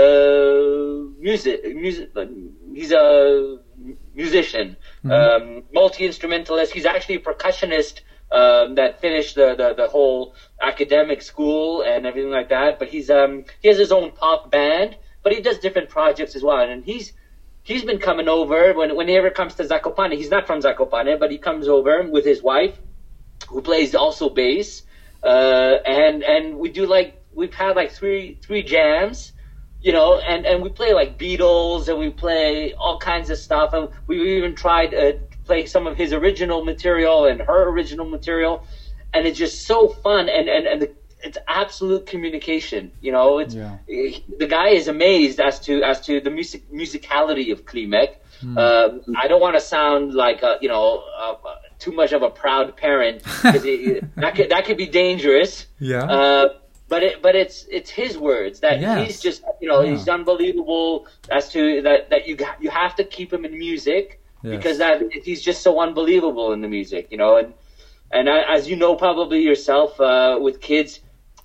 S2: uh, music music. He's a musician, mm-hmm. um, multi-instrumentalist. He's actually a percussionist um, that finished the, the, the whole academic school and everything like that. But he's um, he has his own pop band, but he does different projects as well. And he's he's been coming over when when he ever comes to Zakopane. He's not from Zakopane, but he comes over with his wife, who plays also bass. Uh, and and we do like we've had like three three jams. You know, and, and we play like Beatles, and we play all kinds of stuff, and we even tried to uh, play some of his original material and her original material, and it's just so fun, and and, and the, it's absolute communication. You know, it's yeah. The guy is amazed as to as to the music musicality of Klimek. Mm. Uh, I don't want to sound like a, you know uh, too much of a proud parent, because that could that could be dangerous.
S1: Yeah.
S2: Uh, But it, but it's it's his words that
S1: yes.
S2: he's just you know
S1: yeah.
S2: he's unbelievable as to that, that you you have to keep him in music yes. because that he's just so unbelievable in the music, you know, and and as you know probably yourself uh, with kids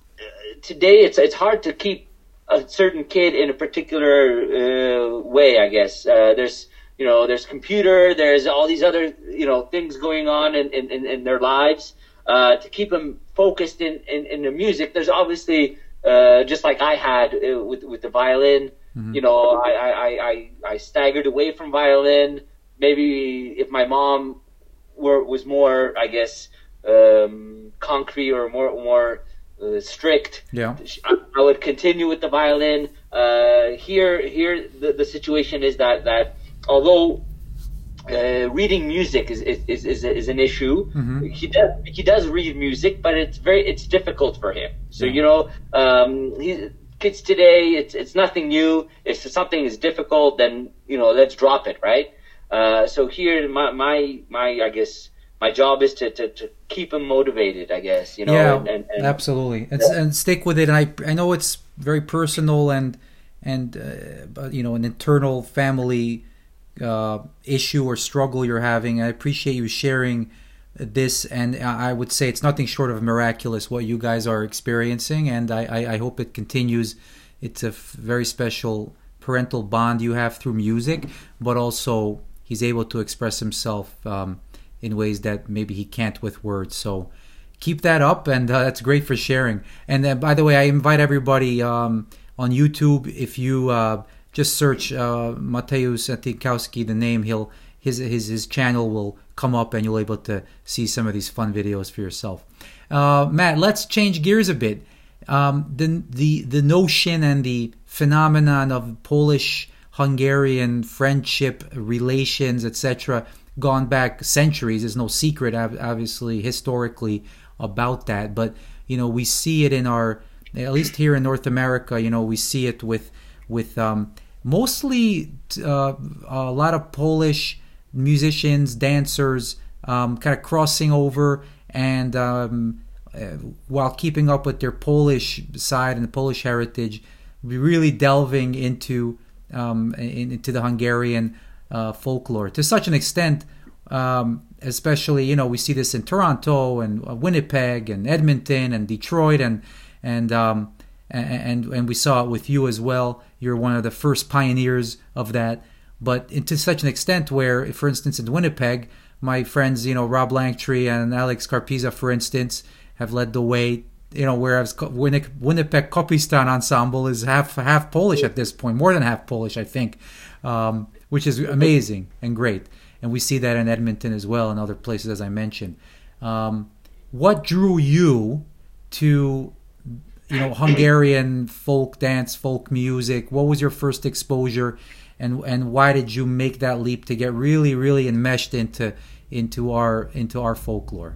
S2: today, it's it's hard to keep a certain kid in a particular uh, way. I guess uh, there's you know there's computer, there's all these other you know things going on in in, in their lives. Uh, to keep them focused in, in, in the music, there's obviously uh, just like I had uh, with with the violin. Mm-hmm. You know, I, I, I, I staggered away from violin. Maybe if my mom were was more, I guess, um, concrete or more more uh, strict,
S1: yeah,
S2: I, I would continue with the violin. Uh, here, here, the, the situation is that that although Uh, reading music is is is, is an issue. Mm-hmm. He does he does read music, but it's very it's difficult for him. So yeah. you know, um, he, kids today, it's it's nothing new. If something is difficult, then you know, let's drop it, right? Uh, so here, my my my I guess my job is to, to, to keep him motivated. I guess you know.
S1: Yeah,
S2: and, and, and,
S1: absolutely, and, and stick with it. And I I know it's very personal and and uh, you know an internal family uh issue or struggle you're having. I appreciate you sharing this, and I would say it's nothing short of miraculous what you guys are experiencing, and I, I, I hope it continues. It's a f- very special parental bond you have through music, but also he's able to express himself um, in ways that maybe he can't with words. So keep that up, and uh, that's great for sharing. And uh, by the way, I invite everybody um, on YouTube, if you uh, just search uh, Mateusz Antikowski, the name, he'll his his his channel will come up, and you'll be able to see some of these fun videos for yourself. Uh, Matt, let's change gears a bit. Um, the the the notion and the phenomenon of Polish-Hungarian friendship relations, et cetera, gone back centuries. There's no secret, obviously, historically about that. But you know, we see it in our, at least here in North America. You know, we see it with. with um, mostly uh, a lot of Polish musicians, dancers, um, kind of crossing over and um, uh, while keeping up with their Polish side and the Polish heritage, really delving into um, in, into the Hungarian uh, folklore to such an extent. Um, especially, you know, we see this in Toronto and uh, Winnipeg and Edmonton and Detroit and and um, and and we saw it with you as well. You're one of the first pioneers of that, but to such an extent where, for instance, in Winnipeg, my friends, you know, Rob Langtree and Alex Carpiza, for instance, have led the way you know, whereas Winnipeg, Winnipeg Kopistan Ensemble is half half Polish at this point, more than half Polish, I think, um, which is amazing and great. And we see that in Edmonton as well and other places, as I mentioned. Um, what drew you to, you know, Hungarian folk dance, folk music? What was your first exposure, and and why did you make that leap to get really, really enmeshed into into our into our folklore?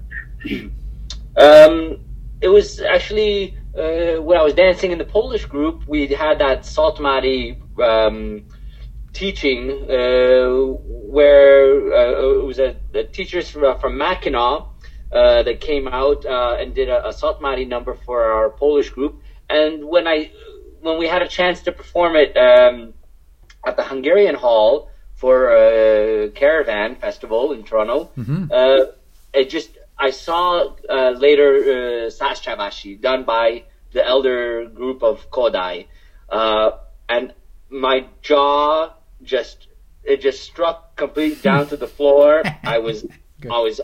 S2: Um, it was actually uh, when I was dancing in the Polish group. We had that Saltmari um, teaching uh, where uh, it was a, a teachers from, from Mackinac uh, that came out uh, and did a, a Saltmari number for our Polish group. And when I when we had a chance to perform it um, at the Hungarian Hall for a Caravan Festival in Toronto, mm-hmm. uh, it just I saw uh, later uh, Szás-Csavassy done by the elder group of Kodai, uh, and my jaw just it just struck completely down to the floor. I was I was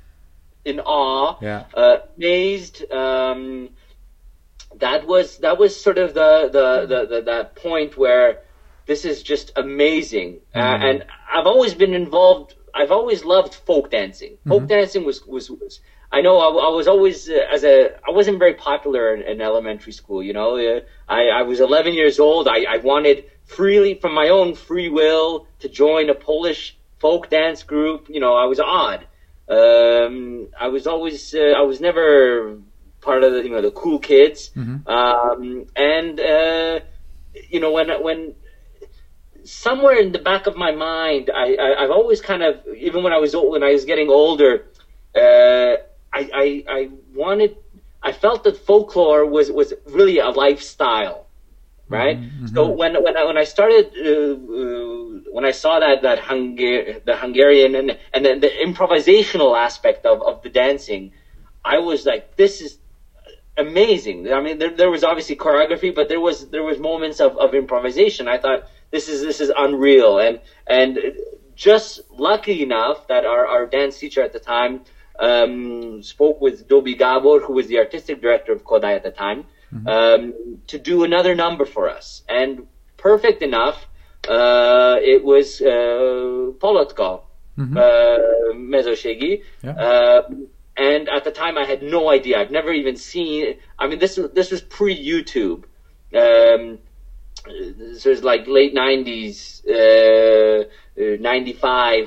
S2: in awe,
S1: yeah.
S2: uh, amazed. Um, that was that was sort of the the, the, the that point where this is just amazing, mm-hmm. uh, and I've always been involved. I've always loved folk dancing. Folk mm-hmm. dancing was, was, was, I know I, I was always, uh, as a, I wasn't very popular in, in elementary school, you know. Uh, I, I was eleven years old. I, I wanted freely, from my own free will, to join a Polish folk dance group. You know, I was odd. Um, I was always, uh, I was never part of the, you know, the cool kids. Mm-hmm. Um, and, uh, you know, when, when, somewhere in the back of my mind, I, I, I've always kind of, even when I was old, when I was getting older, uh, I, I, I wanted, I felt that folklore was, was really a lifestyle, right? Mm-hmm. So when when I, when I started, uh, uh, when I saw that that Hungar- the Hungarian and and then the improvisational aspect of, of the dancing, I was like, this is amazing. I mean, there, there was obviously choreography, but there was there was moments of, of improvisation. I thought, This is this is unreal, and and just lucky enough that our, our dance teacher at the time um, spoke with Dobi Gabor, who was the artistic director of Kodai at the time, mm-hmm. um, to do another number for us. And perfect enough, uh, it was uh, Polotko, mm-hmm. uh, Mezőségi. Yeah. Uh, and at the time, I had no idea. I've never even seen. I mean, this this was pre-YouTube. Um, So it's like late nineties, uh, ninety-five,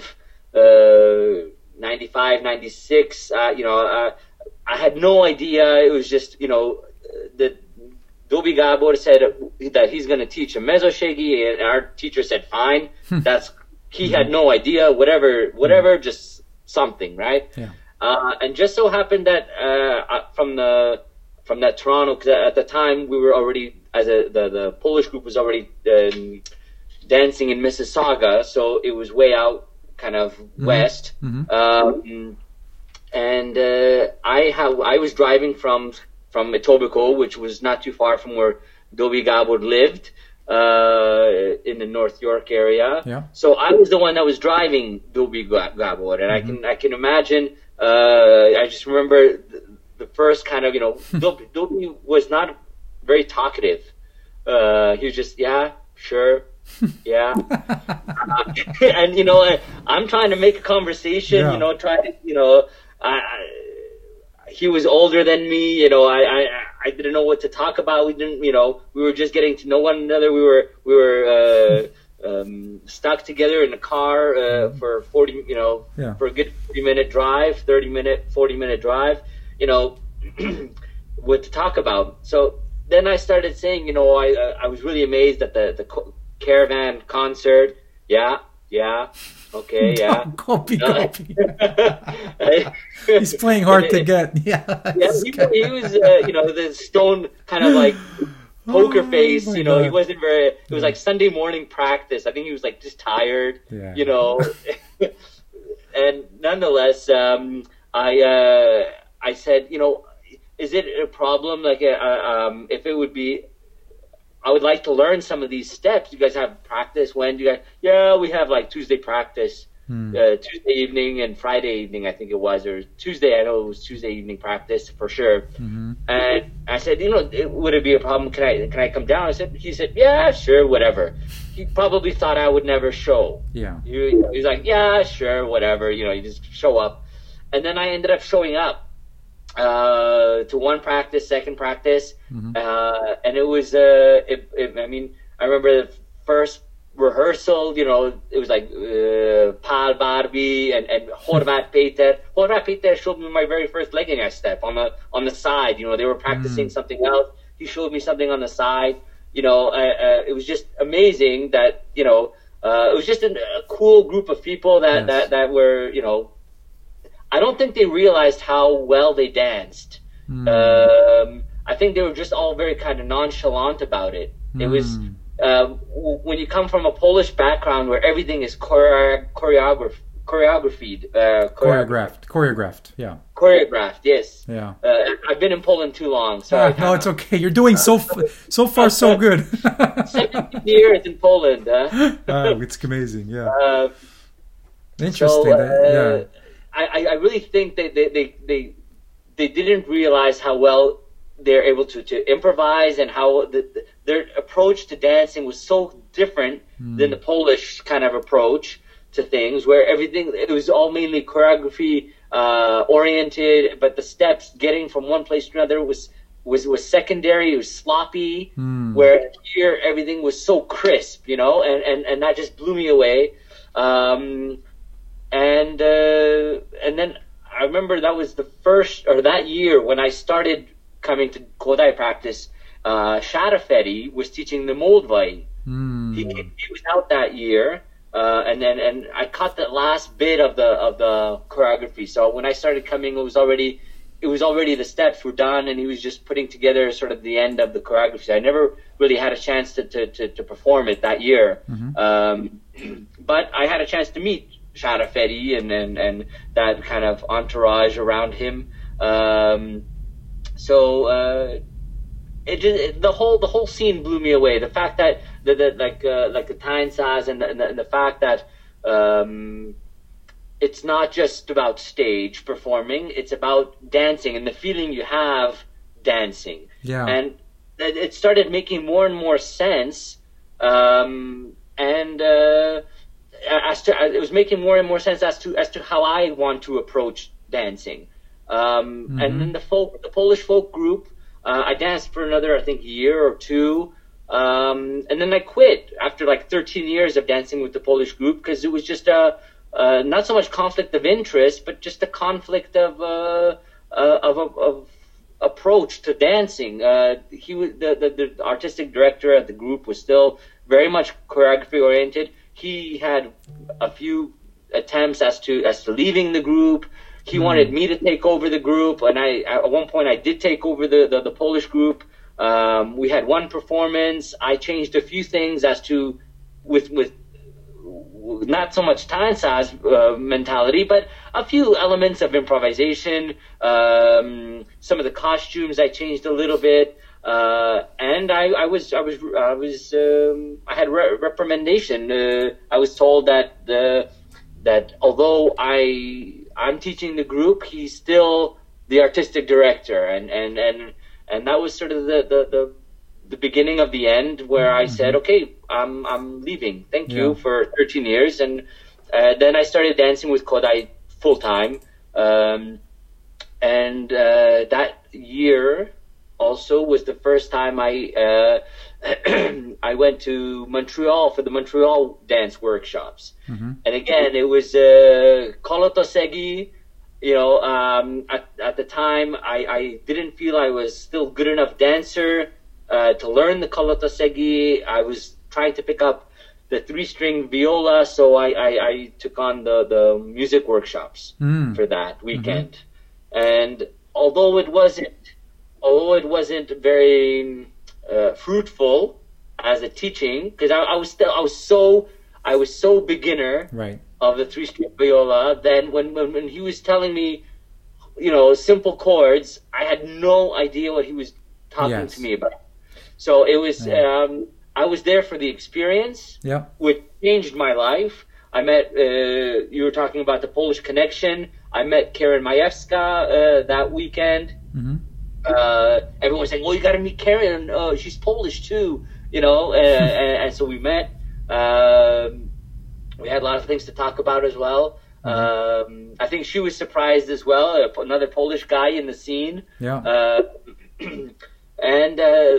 S2: uh, ninety-five, ninety-six. Uh, you know, uh, I had no idea. It was just, you know, that Dobi Gabor said that he's going to teach a Mezőségi, and our teacher said, fine. That's, he had no idea, whatever, whatever, just something, right?
S1: Yeah.
S2: Uh, and just so happened that, uh, from the, from that Toronto, because at the time we were already, as a, the, the Polish group was already um, dancing in Mississauga, so it was way out, kind of mm-hmm. west. Mm-hmm. Um, and uh, I have I was driving from from Etobicoke, which was not too far from where Dobi Gabor lived, uh, in the North York area.
S1: Yeah.
S2: So I was the one that was driving Dobi Gabor, and mm-hmm. I can I can imagine. Uh, I just remember the, the first kind of, you know, Dobi, Dobi was not very talkative. Uh, he was just, yeah, sure, yeah. uh, and, you know, I, I'm trying to make a conversation, yeah. you know, trying to, you know, I, I, he was older than me, you know, I, I, I didn't know what to talk about. We didn't, you know, we were just getting to know one another. We were, we were, uh, um, stuck together in a car, uh, for forty, you know,
S1: yeah.
S2: for a good forty minute drive, thirty minute, forty minute drive, you know, what to talk about. So, then I started saying, you know, I uh, I was really amazed at the, the co- Caravan concert. Yeah, yeah, okay, yeah.
S1: Copy, copy. He's playing hard to get. Yeah,
S2: yeah he, he was, uh, you know, the stone kind of like poker oh, face. You know, God. He wasn't very. It was yeah. like Sunday morning practice. I think he was like just tired.
S1: Yeah.
S2: You know, and nonetheless, um, I uh, I said, you know, is it a problem? Like, uh, um, if it would be, I would like to learn some of these steps. You guys have practice when? Do you guys? Yeah, we have like Tuesday practice.
S1: Mm.
S2: Uh, Tuesday evening and Friday evening, I think it was, or Tuesday. I know it was Tuesday evening practice for sure.
S1: Mm-hmm.
S2: And I said, you know, it, would it be a problem? Can I can I come down? I said, he said, yeah, sure, whatever. He probably thought I would never show.
S1: Yeah.
S2: He, he was like, yeah, sure, whatever. You know, you just show up. And then I ended up showing up uh, to one practice, second practice,
S1: Mm-hmm.
S2: uh, and it was. Uh, it, it, I mean, I remember the first rehearsal, you know, it was like uh, Paul Barbie and, and Horvat Peter. Horvat Peter showed me my very first legging step on the on the side. You know, they were practicing
S1: Mm.
S2: something else. He showed me something on the side. You know, uh, uh, it was just amazing that, you know, uh, it was just a, a cool group of people that,
S1: Yes.
S2: that, that were, you know, I don't think they realized how well they danced.
S1: Mm.
S2: Um, I think they were just all very kind of nonchalant about it. It was
S1: Mm.
S2: um, w- when you come from a Polish background where everything is chore- choreographed, choreographed, uh, chore-
S1: Choreographed. Choreographed. Yeah.
S2: choreographed. Yes.
S1: Yeah.
S2: Uh, I've been in Poland too long, so
S1: Ah, no, it's okay. You're doing so f- so far so good.
S2: seventeen years in Poland. Uh,
S1: Ah, it's amazing. Yeah.
S2: uh,
S1: Interesting.
S2: so,
S1: that,
S2: uh,
S1: yeah.
S2: I, I I really think they they, they, they they didn't realize how well they're able to, to improvise and how the, the, their approach to dancing was so different
S1: Mm.
S2: than the Polish kind of approach to things, where everything, it was all mainly choreography uh, oriented, but the steps getting from one place to another was was, was secondary, it was sloppy,
S1: Mm.
S2: where here everything was so crisp, you know, and, and, and that just blew me away. Um, and uh, and then I remember that was the first, or that year when I started coming to Kodai practice, uh, Sharafedi was teaching the Moldvai.
S1: Mm.
S2: He, he was out that year, uh, and then and I caught the last bit of the of the choreography. So when I started coming, it was already it was already the steps were done, and he was just putting together sort of the end of the choreography. I never really had a chance to to, to, to perform it that year,
S1: Mhm.
S2: um, but I had a chance to meet Sharafedi and, and and that kind of entourage around him. Um, so. Uh, It just it, the whole the whole scene blew me away. The fact that the, the like uh, like the Tynesas and the, and the and the fact that um, it's not just about stage performing; it's about dancing and the feeling you have dancing.
S1: Yeah.
S2: And it, it started making more and more sense. Um, and uh, as to it was making more and more sense as to as to how I want to approach dancing. Um,
S1: Mhm.
S2: And then the folk, the Polish folk group. Uh, I danced for another, I think, year or two, um, and then I quit after like thirteen years of dancing with the Polish group because it was just a uh, not so much conflict of interest, but just a conflict of uh, uh, of, of, of approach to dancing. Uh, he was the, the the artistic director of the group was still very much choreography oriented. He had a few attempts as to as to leaving the group. He
S1: Mm.
S2: wanted me to take over the group, and I at one point I did take over the the, the Polish group. Um, we had one performance. I changed a few things as to with with not so much Tansas uh, mentality, but a few elements of improvisation. Um, some of the costumes I changed a little bit, uh, and I, I was I was I was um, I had re- reprimandation. Uh, I was told that the that although I I'm teaching the group, he's still the artistic director, and and and, and that was sort of the, the, the, the beginning of the end, where I
S1: Mm-hmm.
S2: said, okay, I'm I'm leaving. Thank
S1: Yeah.
S2: you for thirteen years, and uh, then I started dancing with Kodai full time, um, and uh, that year also was the first time I uh, I went to Montreal for the Montreal dance workshops.
S1: Mhm.
S2: And again, it was uh, Kolotosegi. You know, um, at, at the time, I, I didn't feel I was still good enough dancer uh, to learn the Kolotosegi. I was trying to pick up the three-string viola, so I, I, I took on the, the music workshops
S1: Mm.
S2: for that weekend. And although it wasn't, although it wasn't very uh, fruitful as a teaching, because I, I was still, I was so, I was so beginner
S1: Right.
S2: of the three-string viola. Then when, when when he was telling me, you know, simple chords, I had no idea what he was talking
S1: Yes.
S2: to me about. So it was,
S1: Yeah.
S2: um, I was there for the experience,
S1: Yeah.
S2: which changed my life. I met, uh, you were talking about the Polish connection. I met Karen Majewska uh, that weekend.
S1: Mm-hmm.
S2: Uh, everyone's saying, well, you got to meet Karen. Uh, she's Polish too, you know, and, and, and so we met. Um, we had a lot of things to talk about as well. Mm-hmm. Um, I think she was surprised as well. Another Polish guy in the scene.
S1: Yeah.
S2: Uh, and uh,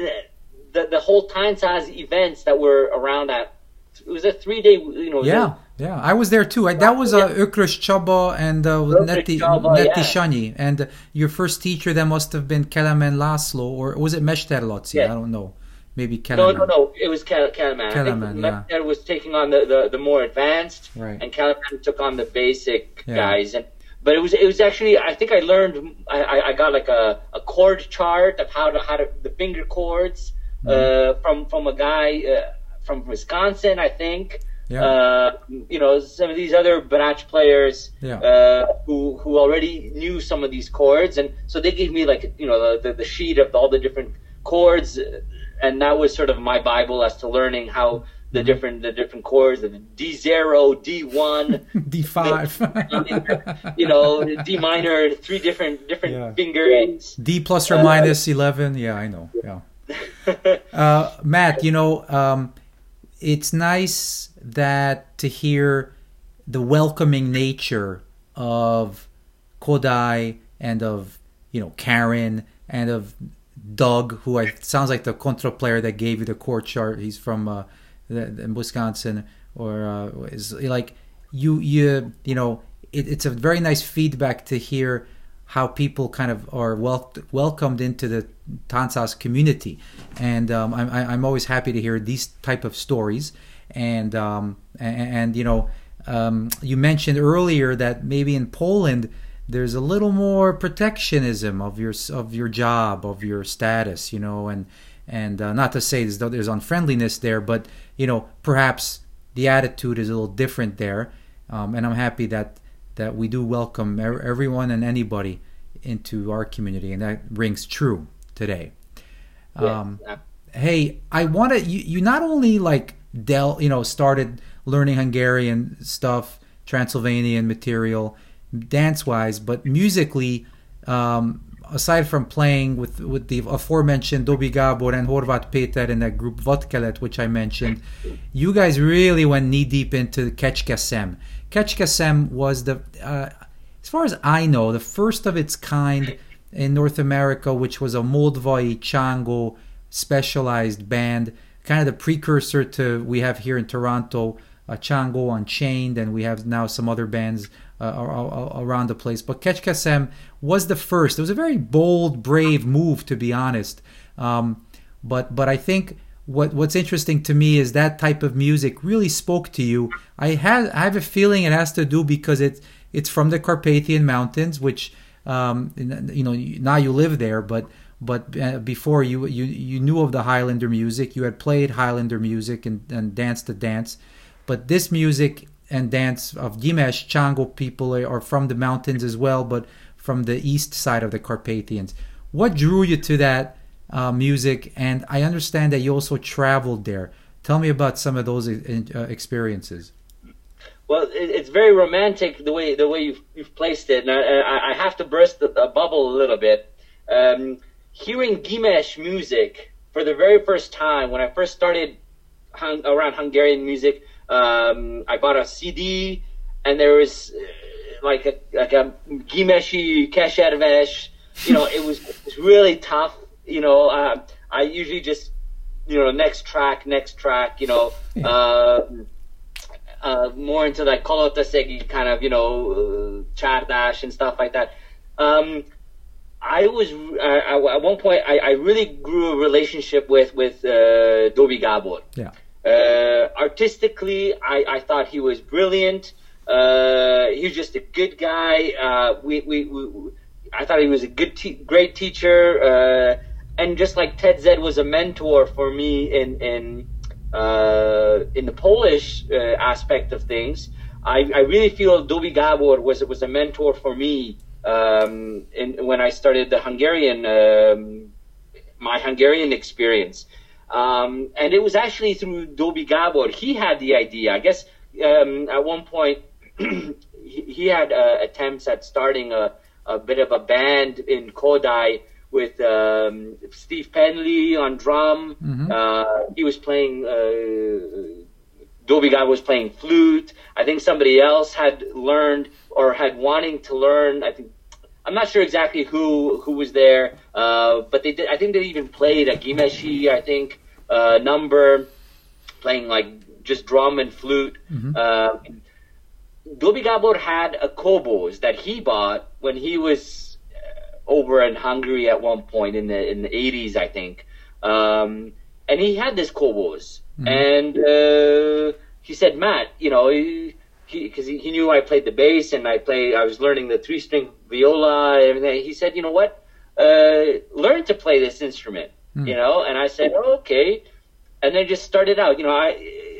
S2: the the whole Tancaz events that were around that. It was a three day, you know.
S1: Yeah, yeah. I was there too. I, that was uh, Ökres Csaba and uh, Neti,
S2: Csaba,
S1: Neti
S2: yeah.
S1: Sanyi. And uh, your first teacher, that must have been Kelemen László, or was it Mesterlaci?
S2: Yeah.
S1: I don't know. Maybe Kelemen.
S2: No, no, no. It was Kel- Kelemen.
S1: Kelemen, yeah.
S2: Mester was taking on the, the, the more advanced,
S1: right.
S2: and Kelemen took on the basic
S1: yeah.
S2: guys. And but it was it was actually, I think I learned, I, I, I got like a, a chord chart of how to how to the finger chords mm-hmm. uh, from from a guy uh, from Wisconsin, I think.
S1: Yeah.
S2: Uh, you know, some of these other Brach players
S1: yeah.
S2: uh, who who already knew some of these chords, and so they gave me like you know the the sheet of all the different chords, and that was sort of my Bible as to learning how the mm-hmm. different the different chords, the D zero, D one,
S1: D five,
S2: you know, D minor, three different different
S1: yeah.
S2: fingerings,
S1: D plus or uh, minus eleven. Yeah, I know. Yeah. uh, Matt, you know. Um, It's nice that to hear the welcoming nature of Kodály and of, you know, Karen and of Doug, who I, sounds like the contra player that gave you the chord chart. He's from uh, the, the Wisconsin, or uh, is like you you you know. It, it's a very nice feedback to hear how people kind of are wel- welcomed into the Tancaz community, and um, I'm I'm always happy to hear these type of stories. And um, and, and you know, um, you mentioned earlier that maybe in Poland there's a little more protectionism of your of your job, of your status, you know, and and uh, not to say there's, there's unfriendliness there, but you know, perhaps the attitude is a little different there. Um, and I'm happy that. that we do welcome everyone and anybody into our community, and that rings true today. Um,
S2: yeah.
S1: Hey, I want to, you, you not only like del, you know, started learning Hungarian stuff, Transylvanian material, dance-wise, but musically, um, aside from playing with, with the aforementioned Dobi Gábor and Horváth Péter in that group Vatkelet, which I mentioned, you guys really went knee-deep into Kecskeszem. Kecskeszem was the, uh, as far as I know, the first of its kind in North America, which was a Moldvai Csángó specialized band, kind of the precursor to, we have here in Toronto, uh, Csángó Unchained, and we have now some other bands uh, around the place. But Kecskeszem was the first. It was a very bold, brave move, to be honest. Um, but but I think what what's interesting to me is that type of music really spoke to you. I had I have a feeling it has to do because it's it's from the Carpathian Mountains, which um, you know now you live there, but but uh, before you you you knew of the Highlander music. You had played Highlander music and, and danced the dance, but this music and dance of Gyimes Csángó people are from the mountains as well, but from the east side of the Carpathians. What drew you to that uh, music? And I understand that you also traveled there. Tell me about some of those uh, experiences.
S2: Well, it's very romantic the way the way you've, you've placed it, and I, I have to burst the, the bubble a little bit. Um, hearing Gyimes music for the very first time, when I first started hung, around Hungarian music, um, I bought a C D, and there was uh, like a like a Gyimesi Keserves. You know, it was, it was really tough. You know, uh, I usually just, you know, next track, next track. You know. Yeah. Uh, Uh, more into like Kolotaszegi kind of, you know, uh, Csárdas and stuff like that. Um, I was, uh, at one point, I, I really grew a relationship with, with uh, Dobi Gábor.
S1: Yeah.
S2: Uh, artistically, I, I thought he was brilliant. Uh, he was just a good guy. Uh, we, we, we, I thought he was a good, te- great teacher. Uh, and just like Ted Zed was a mentor for me in, in, Uh, in the Polish uh, aspect of things, I, I really feel Dobi Gábor was was a mentor for me um, in, when I started the Hungarian um, my Hungarian experience, um, and it was actually through Dobi Gábor. He had the idea. I guess um, at one point he, he had uh, attempts at starting a, a bit of a band in Kodai with um, Steve Penley on drum.
S1: Mm-hmm.
S2: Uh, he was playing. Uh, Dobie Gabo was playing flute. I think somebody else had learned or had wanting to learn. I think I'm not sure exactly who who was there, uh, but they did. I think they even played a Gimeshi. I think uh, number playing like just drum and flute.
S1: Mm-hmm.
S2: Uh, Dobie Gabor had a Kobos that he bought when he was over in Hungary at one point in the in the eighties, I think. Um, and he had this Kobos, mm-hmm. and uh, he said, Matt, you know, he because he, he, he knew I played the bass and I played, I was learning the three string viola and everything. He said, you know what, uh, learn to play this instrument, mm-hmm. you know. And I said, oh, okay, and then just started out. You know, I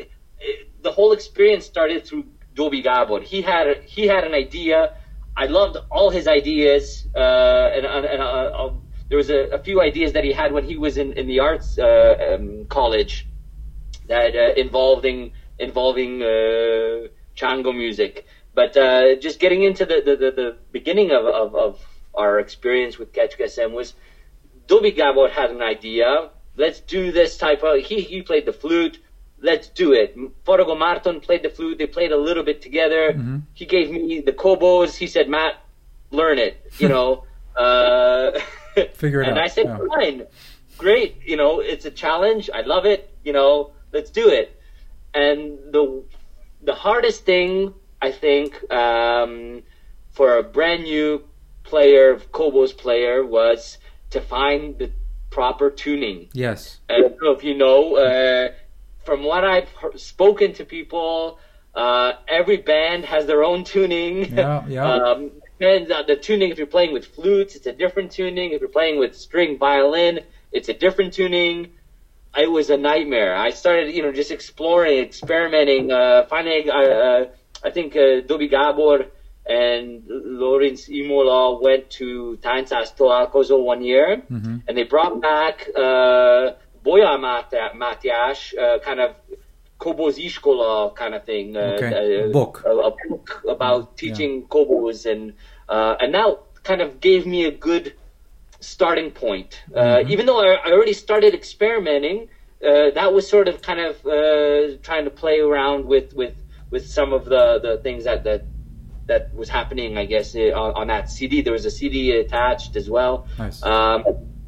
S2: it, the whole experience started through Dobie Gabor. He had a, he had an idea. I loved all his ideas, uh, and, and uh, uh, there was a, a few ideas that he had when he was in, in the arts uh, um, college that uh, involving involving uh, Chango music. But uh, just getting into the, the, the, the beginning of, of, of our experience with Kecskesem was Dobie Gabor had an idea. Let's do this type of. He he played the flute. Let's do it. Forogo Marton played the flute. They played a little bit together. Mm-hmm. He gave me the Kobos. He said, Matt, learn it, you know. uh,
S1: Figure it
S2: and
S1: out.
S2: And I said,
S1: yeah.
S2: fine, great. You know, it's a challenge. I love it. You know, let's do it. And the the hardest thing, I think, um, for a brand new player, Kobos player, was to find the proper tuning.
S1: Yes.
S2: I don't know if you know, uh, from what I've heard, spoken to people, uh, every band has their own tuning.
S1: Yeah, yeah.
S2: um, depends on the tuning. If you're playing with flutes, it's a different tuning. If you're playing with string violin, it's a different tuning. It was a nightmare. I started, you know, just exploring, experimenting, uh, finding, uh, uh, I think uh, Dobie Gabor and Lorenz Imola went to Táncház Találkozó one year, mm-hmm. and they brought back uh, Boya Mátyás, uh, kind of Kobos Iskola kind of thing. Uh,
S1: okay.
S2: a,
S1: a book.
S2: A, a book about teaching yeah. Kobos, and uh, and that kind of gave me a good starting point. Uh, mm-hmm. Even though I, I already started experimenting, uh, that was sort of kind of uh, trying to play around with, with, with some of the, the things that, that that was happening, I guess, on, on that C D. There was a C D attached as well.
S1: Nice.
S2: Um,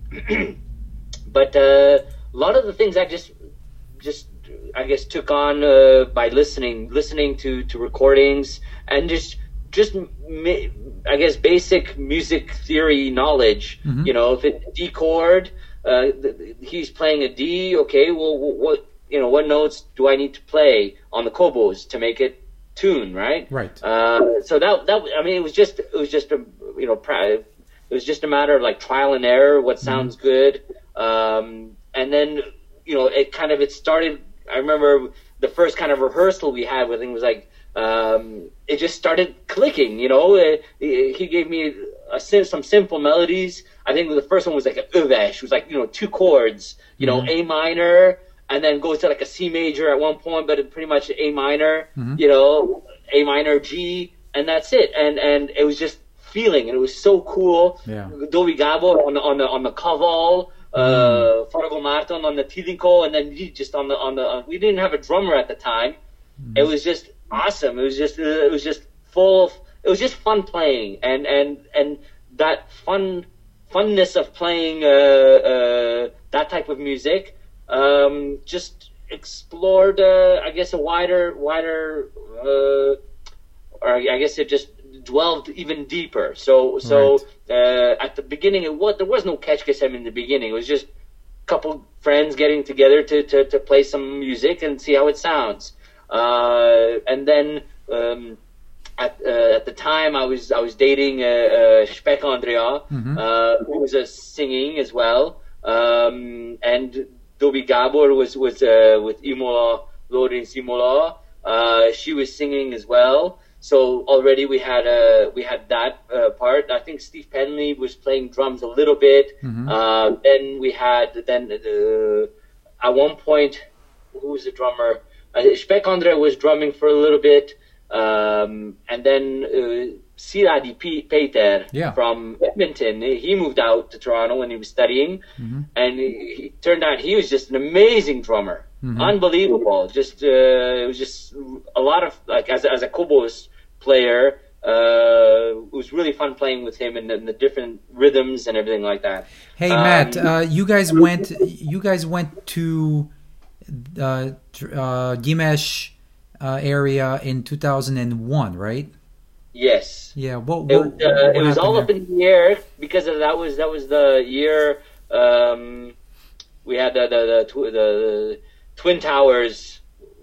S2: but uh, a lot of the things I just, just I guess, took on uh, by listening, listening to, to recordings and just, just I guess, basic music theory knowledge. Mm-hmm. You know, if it's D chord, uh, he's playing a D. Okay, well, what you know, what notes do I need to play on the Kobos to make it tune, right?
S1: Right.
S2: Uh, so that that I mean, it was just it was just a you know it was just a matter of like trial and error. What sounds mm-hmm. good, um, and then you know it kind of it started. I remember the first kind of rehearsal we had with him was like um, it just started clicking. You know, it, it, he gave me a, some simple melodies. I think the first one was like an Öves. It was like you know two chords. You know, mm-hmm. A minor. And then goes to like a C major at one point, but pretty much A minor, mm-hmm. you know, A minor G, and that's it. And and it was just feeling, and it was so cool.
S1: Yeah.
S2: Dobie Gabor on the on the on the kaval, uh, mm. Forogo Marton on the tilinko, and then just on the on the. Uh, we didn't have a drummer at the time. Mm. It was just awesome. It was just uh, it was just full. Of, it was just fun playing, and and and that fun funness of playing uh, uh, that type of music. Um, just explored, uh, I guess, a wider, wider, uh, or I guess it just dwelled even deeper. So, so right. uh, at the beginning, it was there was no Kecskesem in the beginning. It was just a couple friends getting together to, to, to play some music and see how it sounds. Uh, and then um, at uh, at the time, I was I was dating uh, uh, Speck Andrea, mm-hmm. uh, who was uh, singing as well, um, and Dobie Gabor was was uh, with Imola, Lorenz Imola. Uh, she was singing as well. So already we had uh, we had that uh, part. I think Steve Penley was playing drums a little bit. Mm-hmm. Uh, then we had then uh, at one point, who was the drummer? uh, Spec Andre was drumming for a little bit, um, and then uh, Siradi P- Peter
S1: yeah.
S2: from Edmonton, he moved out to Toronto when he was studying, mm-hmm. and he, he turned out he was just an amazing drummer, mm-hmm. unbelievable. Just uh, it was just a lot of like as as a Kobos player. Uh, it was really fun playing with him and, and the different rhythms and everything like that.
S1: Hey Matt, um, uh, you guys went. You guys went to uh, uh, Gimesh uh, area in two thousand one, right?
S2: Yes.
S1: Yeah. What? what,
S2: it was, uh,
S1: what
S2: it was all
S1: there?
S2: up in the air because of, that was that was the year um, we had the the the, tw- the Twin Towers.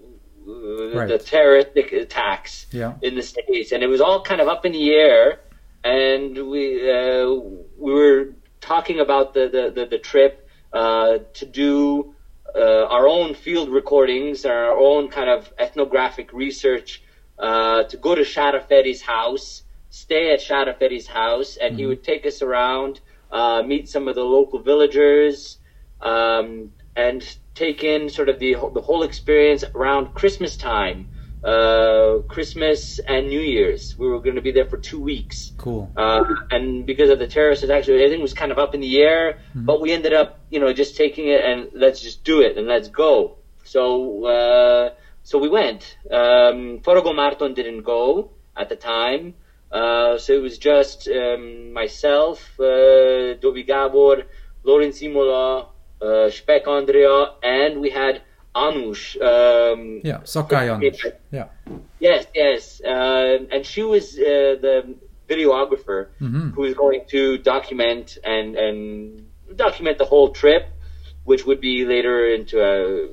S2: Uh,
S1: right.
S2: The terroristic attacks
S1: yeah.
S2: in the States, and it was all kind of up in the air. And we uh, we were talking about the the, the, the trip uh, to do uh, our own field recordings, our own kind of ethnographic research, uh, to go to Sharafetti's house, stay at Sharafetti's house, and mm-hmm. he would take us around, uh, meet some of the local villagers, um, and take in sort of the the whole experience around Christmas time, uh, Christmas and New Year's. We were going to be there for two weeks.
S1: Cool.
S2: Uh, and because of the terrorist attacks, everything was kind of up in the air. Mm-hmm. But we ended up, you know, just taking it and let's just do it and let's go. So uh, so we went. Um, Forogo Marton didn't go at the time. Uh, so it was just um, myself, uh, Dobi Gabor, Lauren Simola, Uh, Spec Andrea, and we had Anush. Um,
S1: yeah, Sakai Anush. Yeah.
S2: Yes, yes. Uh, and she was uh, the videographer mm-hmm. who was going to document and, and document the whole trip, which would be later into a,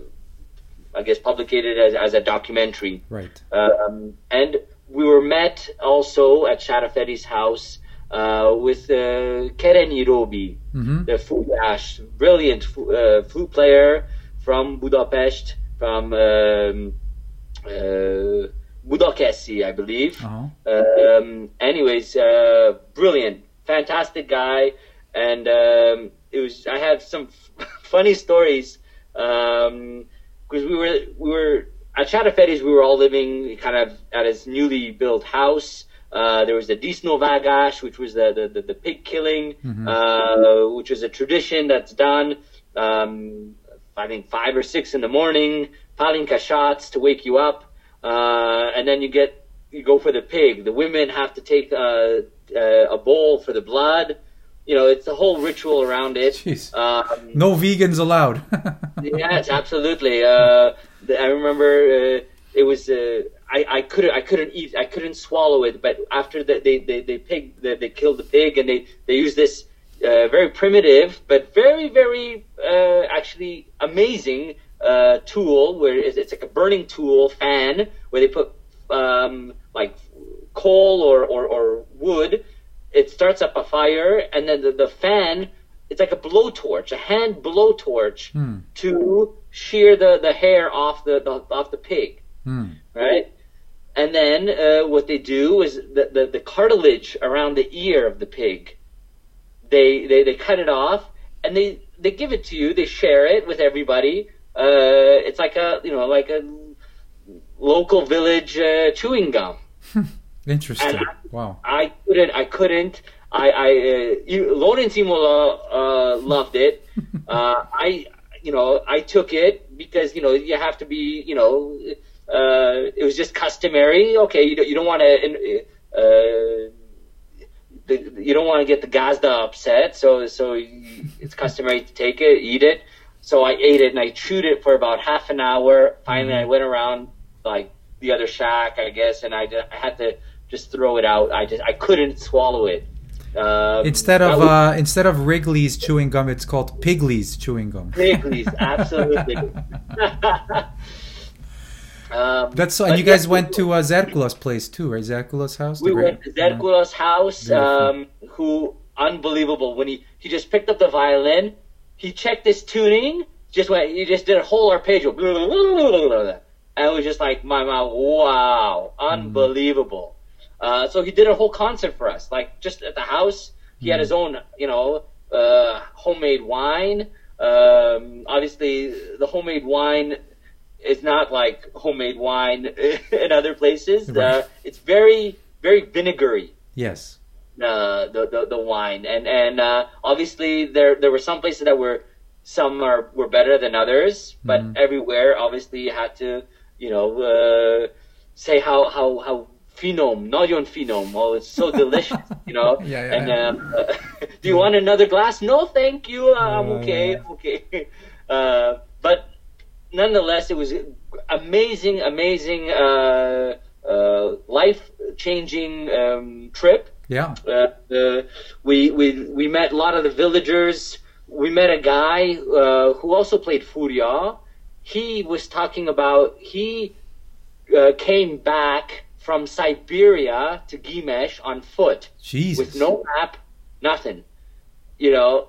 S2: I guess, publicated as, as a documentary.
S1: Right.
S2: Um, and we were met also at Sharafetti's house Uh, with uh, Keren Irobi, mm-hmm. the flute, brilliant uh, flute player from Budapest, from um, uh, Budakeszi, I believe. Uh-huh. Um, anyways, uh, brilliant, fantastic guy, and um, it was. I have some f- funny stories because um, we were we were at Sharafetti's. We were all living kind of at his newly built house. Uh, there was the Disno Vagash, which was the, the, the, the pig killing, mm-hmm. uh, which is a tradition that's done, um, I think five or six in the morning, palinka shots to wake you up, uh, and then you get, you go for the pig. The women have to take, uh, uh, a bowl for the blood. You know, it's a whole ritual around it.
S1: Jeez.
S2: Um,
S1: no vegans allowed.
S2: Yes, absolutely. Uh, I remember, uh, it was, uh, I, I couldn't I couldn't eat I couldn't swallow it, but after the, they they they pig they, they killed the pig and they they used this uh, very primitive but very very uh, actually amazing uh, tool where it's, it's like a burning tool fan where they put um, like coal or, or, or wood. It starts up a fire and then the, the fan, it's like a blowtorch, a hand blowtorch hmm. to shear the, the hair off the, the off the pig. Hmm. Right? And then uh, what they do is the, the, the cartilage around the ear of the pig, they, they, they cut it off and they, they give it to you. They share it with everybody. Uh, it's like a, you know, like a local village uh, chewing gum.
S1: Interesting.
S2: I,
S1: wow.
S2: I couldn't, I couldn't, I, I, uh, you, Lauren Simola uh, loved it. uh, I, you know, I took it because, you know, you have to be, you know, Uh, it was just customary. Okay, you don't, you don't want to, uh, the, you don't want to get the Gazda upset, so so it's customary to take it, eat it. So I ate it and I chewed it for about half an hour. Finally, I went around like the other shack, I guess, and I, I had to just throw it out. I just I couldn't swallow it. Um,
S1: instead of
S2: was,
S1: uh, instead of Wrigley's chewing gum, it's called Pigley's chewing gum.
S2: Pigley's, absolutely.
S1: Um, That's so, and you guys yeah, went to uh, Zerkula's place too, right? Zerkula's house.
S2: We went to Zerkula's house. Um, who unbelievable when he, he just picked up the violin, he checked his tuning, just went, he just did a whole arpeggio, blah, blah, blah, blah, blah, and it was just like my mouth, wow, unbelievable. Mm. Uh, so he did a whole concert for us, like just at the house. He mm. had his own, you know, uh, homemade wine. Um, obviously, the homemade wine it's not like homemade wine in other places.
S1: Right.
S2: Uh, it's very, very vinegary.
S1: Yes.
S2: Uh, the, the the wine, and and uh, obviously there there were some places that were some are were better than others, but
S1: Mhm.
S2: everywhere obviously you had to you know uh, say how how how phenom, not yon phenom. Oh, it's so delicious, you know.
S1: Yeah, yeah,
S2: and
S1: yeah.
S2: um, do you want another glass? No, thank you. I'm
S1: Uh,
S2: okay. I'm okay. Uh, but nonetheless, it was amazing, amazing, uh, uh, life-changing um, trip.
S1: Yeah.
S2: Uh, uh, we we we met a lot of the villagers. We met a guy uh, who also played Furia. He was talking about he uh, came back from Siberia to Gimesh on foot
S1: Jesus.
S2: with no map, nothing. You know,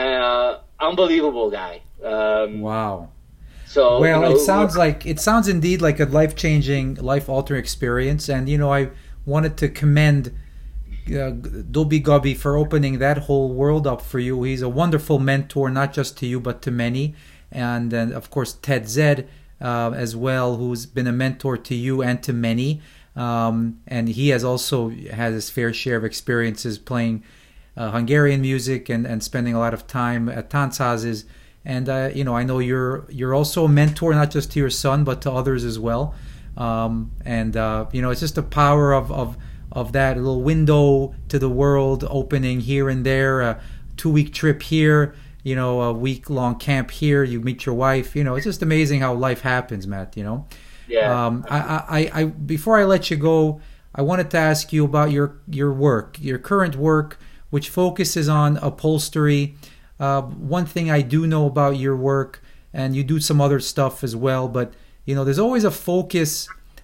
S2: uh, unbelievable guy. Um,
S1: Wow.
S2: so
S1: Well,
S2: you know,
S1: it sounds like it sounds indeed like a life-changing, life-altering experience, and you know, I wanted to commend uh, Dobi Gobi for opening that whole world up for you. He's a wonderful mentor, not just to you but to many, and then of course Ted Zed uh, as well, who's been a mentor to you and to many, um, and he has also had his fair share of experiences playing uh, Hungarian music and, and spending a lot of time at Tanzhazes. And uh, you know, I know you're you're also a mentor, not just to your son, but to others as well. Um, and uh, you know, it's just the power of, of of that little window to the world opening here and there. A two week trip here, you know, a week long camp here. You meet your wife. You know, it's just amazing how life happens, Matt. You know.
S2: yeah.
S1: Um, I, I, I before I let you go, I wanted to ask you about your your work, your current work, which focuses on upholstery. Uh, one thing I do know about your work, and you do some other stuff as well, but you know, there's always a focus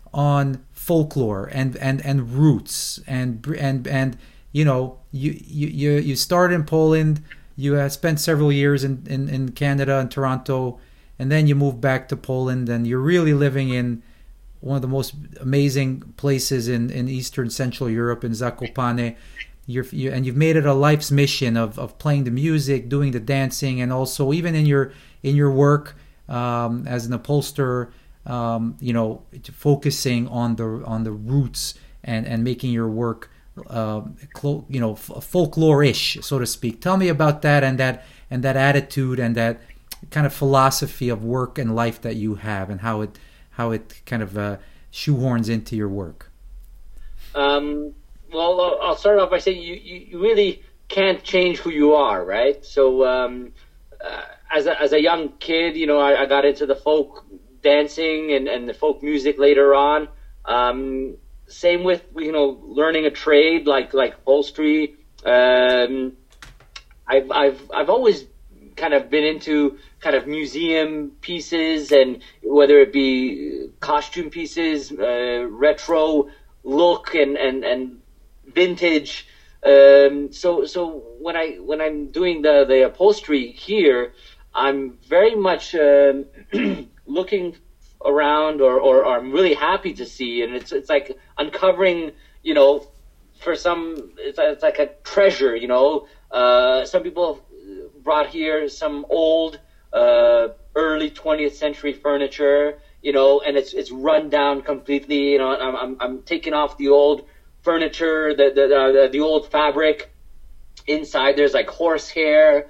S1: on folklore and, and, and roots, and and and you know, you you you you started in Poland, you uh, spent several years in, in, in Canada and Toronto, and then you moved back to Poland, and you're really living in one of the most amazing places in, in Eastern Central Europe, in Zakopane. You're, you, and you've made it a life's mission of, of playing the music, doing the dancing, and also even in your in your work um, as an upholsterer, um, you know, focusing on the on the roots and, and making your work, uh, clo- you know, f- folklore-ish, so to speak. Tell me about that and that and that attitude and that kind of philosophy of work and life that you have, and how it how it kind of uh, shoehorns into your work.
S2: Um. Well, I'll start off by saying you, you really can't change who you are, right? So, um, uh, as a as a young kid, you know, I, I got into the folk dancing and, and the folk music later on. Um, same with you know learning a trade like like upholstery. Um, I've I've I've always kind of been into kind of museum pieces, and whether it be costume pieces, uh, retro look, and and and vintage. Um, so so when I when I'm doing the the upholstery here, I'm very much um, looking around, or, or, or I'm really happy to see, and it's it's like uncovering, you know, for some it's, it's like a treasure, you know. Uh, some people brought here some old uh, early twentieth century furniture, you know, and it's it's run down completely. You know, I'm I'm, I'm taking off the old furniture, the the uh, the old fabric. Inside there's like horsehair,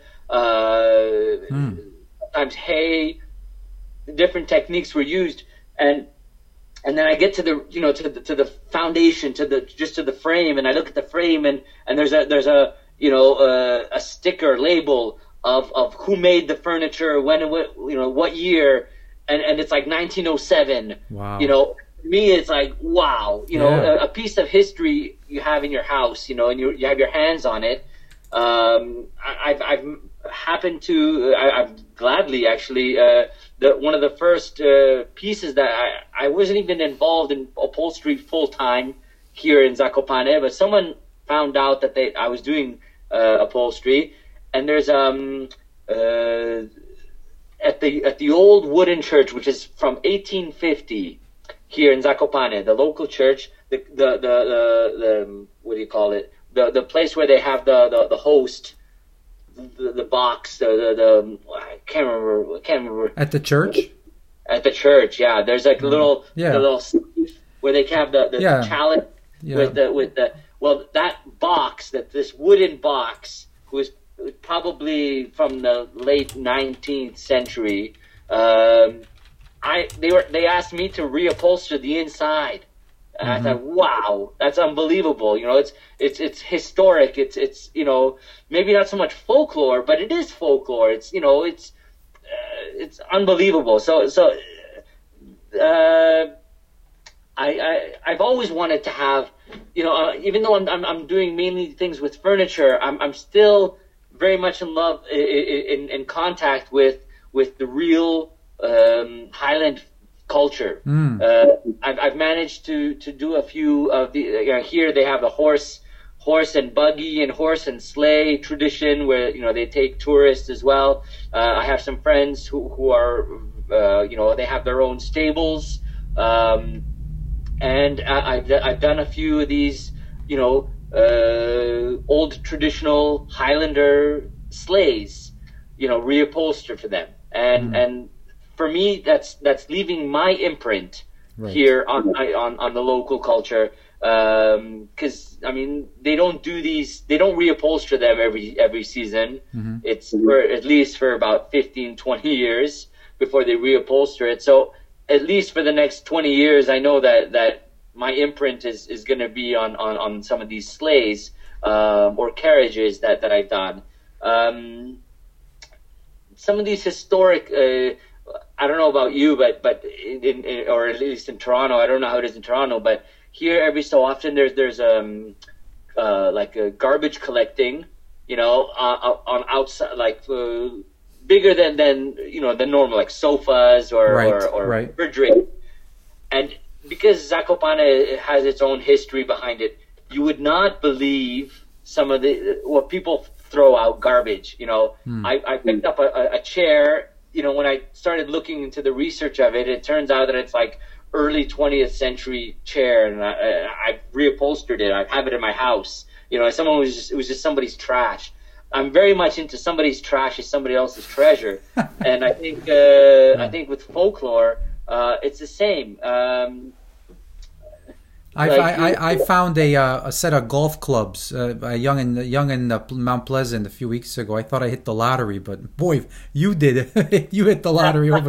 S2: uh, mm. sometimes hay. Different techniques were used, and and then I get to the you know to the to the foundation, to the just to the frame, and I look at the frame, and, and there's a there's a you know uh, a sticker label of, of who made the furniture, when what you know what year, and, and it's like nineteen oh seven.
S1: Wow.
S2: You know. Me, it's like, wow, you know,
S1: yeah.
S2: a, a piece of history you have in your house, you know, and you you have your hands on it. Um, I, I've I've happened to, I, I've gladly actually, uh, the one of the first uh, pieces that I, I wasn't even involved in upholstery full time here in Zakopane, but someone found out that they I was doing uh, upholstery, and there's um uh at the at the old wooden church, which is from eighteen fifty. Here in Zakopane, the local church, the the the, the, the what do you call it? The the place where they have the the, the host, the, the box, the, the the I can't remember. I can't remember.
S1: At the church?
S2: At the church, yeah. There's like a little,
S1: Yeah.
S2: the little safe where they have the, the
S1: Yeah.
S2: chalice
S1: Yeah.
S2: with the with the well that box that this wooden box was probably from the late nineteenth century. Um, I they were they asked me to reupholster the inside. And
S1: Mm-hmm.
S2: I thought, wow, that's unbelievable. You know, it's it's it's historic. It's it's you know maybe not so much folklore, but it is folklore. It's you know it's uh, it's unbelievable. So so uh, I I I've always wanted to have you know uh, even though I'm, I'm I'm doing mainly things with furniture, I'm I'm still very much in love in in, in contact with with the real um, Highland culture.
S1: Mm.
S2: Uh, I've, I've managed to, to do a few of the, you know, here they have the horse, horse and buggy and horse and sleigh tradition where, you know, they take tourists as well. Uh, I have some friends who, who are, uh, you know, they have their own stables. Um, and I, I've, I've done a few of these, you know, uh, old traditional Highlander sleighs, you know, reupholstered for them. And,
S1: Mm.
S2: and, for me, that's that's leaving my imprint
S1: Right.
S2: here on on on the local culture. Because um, I mean, they don't do these. They don't reupholster them every every season.
S1: Mhm.
S2: It's for at least for about fifteen, twenty years before they reupholster it. So at least for the next twenty years, I know that that my imprint is is going to be on, on on some of these sleighs um, or carriages that that I've done. Um, some of these historic. Uh, I don't know about you, but but in, in or at least in Toronto, I don't know how it is in Toronto, but here every so often there's there's um uh like a garbage collecting, you know, uh, on outside like uh, bigger than than you know than normal, like sofas or
S1: Right,
S2: or, or
S1: right.
S2: refrigerator. And because Zakopane has its own history behind it, you would not believe some of the what people throw out garbage. You know,
S1: Hmm.
S2: I, I picked up a, a, a chair. You know, when I started looking into the research of it, it turns out that it's like early twentieth century chair, and I, I reupholstered it. I have it in my house. You know, someone was just, it was just somebody's trash. I'm very much into somebody's trash is somebody else's treasure, and I think uh, I think with folklore, uh, it's the same. Um,
S1: I,
S2: Like
S1: I,
S2: you-
S1: I I found a uh, a set of golf clubs, uh, a young in young in uh, Mount Pleasant a few weeks ago. I thought I hit the lottery, but boy, you did it. You hit the lottery over.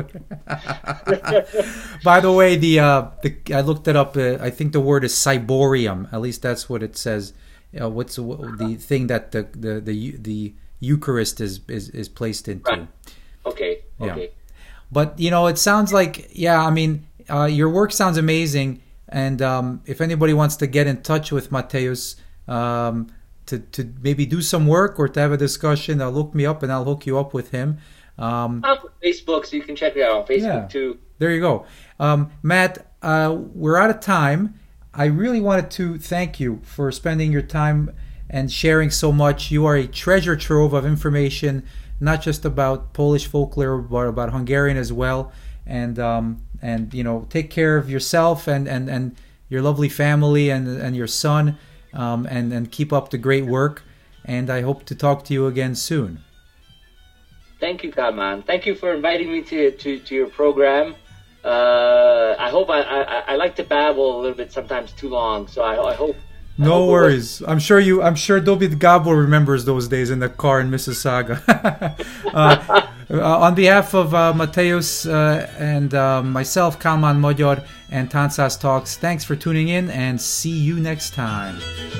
S1: By the way, the uh, the I looked it up. Uh, I think the word is ciborium. At least that's what it says. Uh, what's the, the thing that the the the, the Eucharist is, is is placed into?
S2: Right. okay,
S1: Yeah.
S2: okay.
S1: But you know, it sounds like yeah. I mean, uh, your work sounds amazing, and um, if anybody wants to get in touch with Mateus um, to to maybe do some work or to have a discussion, uh, look me up and I'll hook you up with him. Um,
S2: On Facebook, so you can check it out on Facebook
S1: Yeah.
S2: too.
S1: there you go, um, Matt. Uh, we're out of time. I really wanted to thank you for spending your time and sharing so much. You are a treasure trove of information, not just about Polish folklore, but about Hungarian as well. And um, and you know, take care of yourself and, and, and your lovely family and and your son, um, and and keep up the great work. And I hope to talk to you again soon.
S2: Thank you, Kalman. Thank you for inviting me to to, to your program. Uh, I hope I, I I like to babble a little bit sometimes too long, so I, I hope. I
S1: No
S2: hope it was-
S1: worries. I'm sure you. I'm sure Dobit Gabo remembers those days in the car in Mississauga. uh, uh, on behalf of uh, Mateus uh, and uh, myself, Kalman Magyar, and Tancas Talks, thanks for tuning in, and see you next time.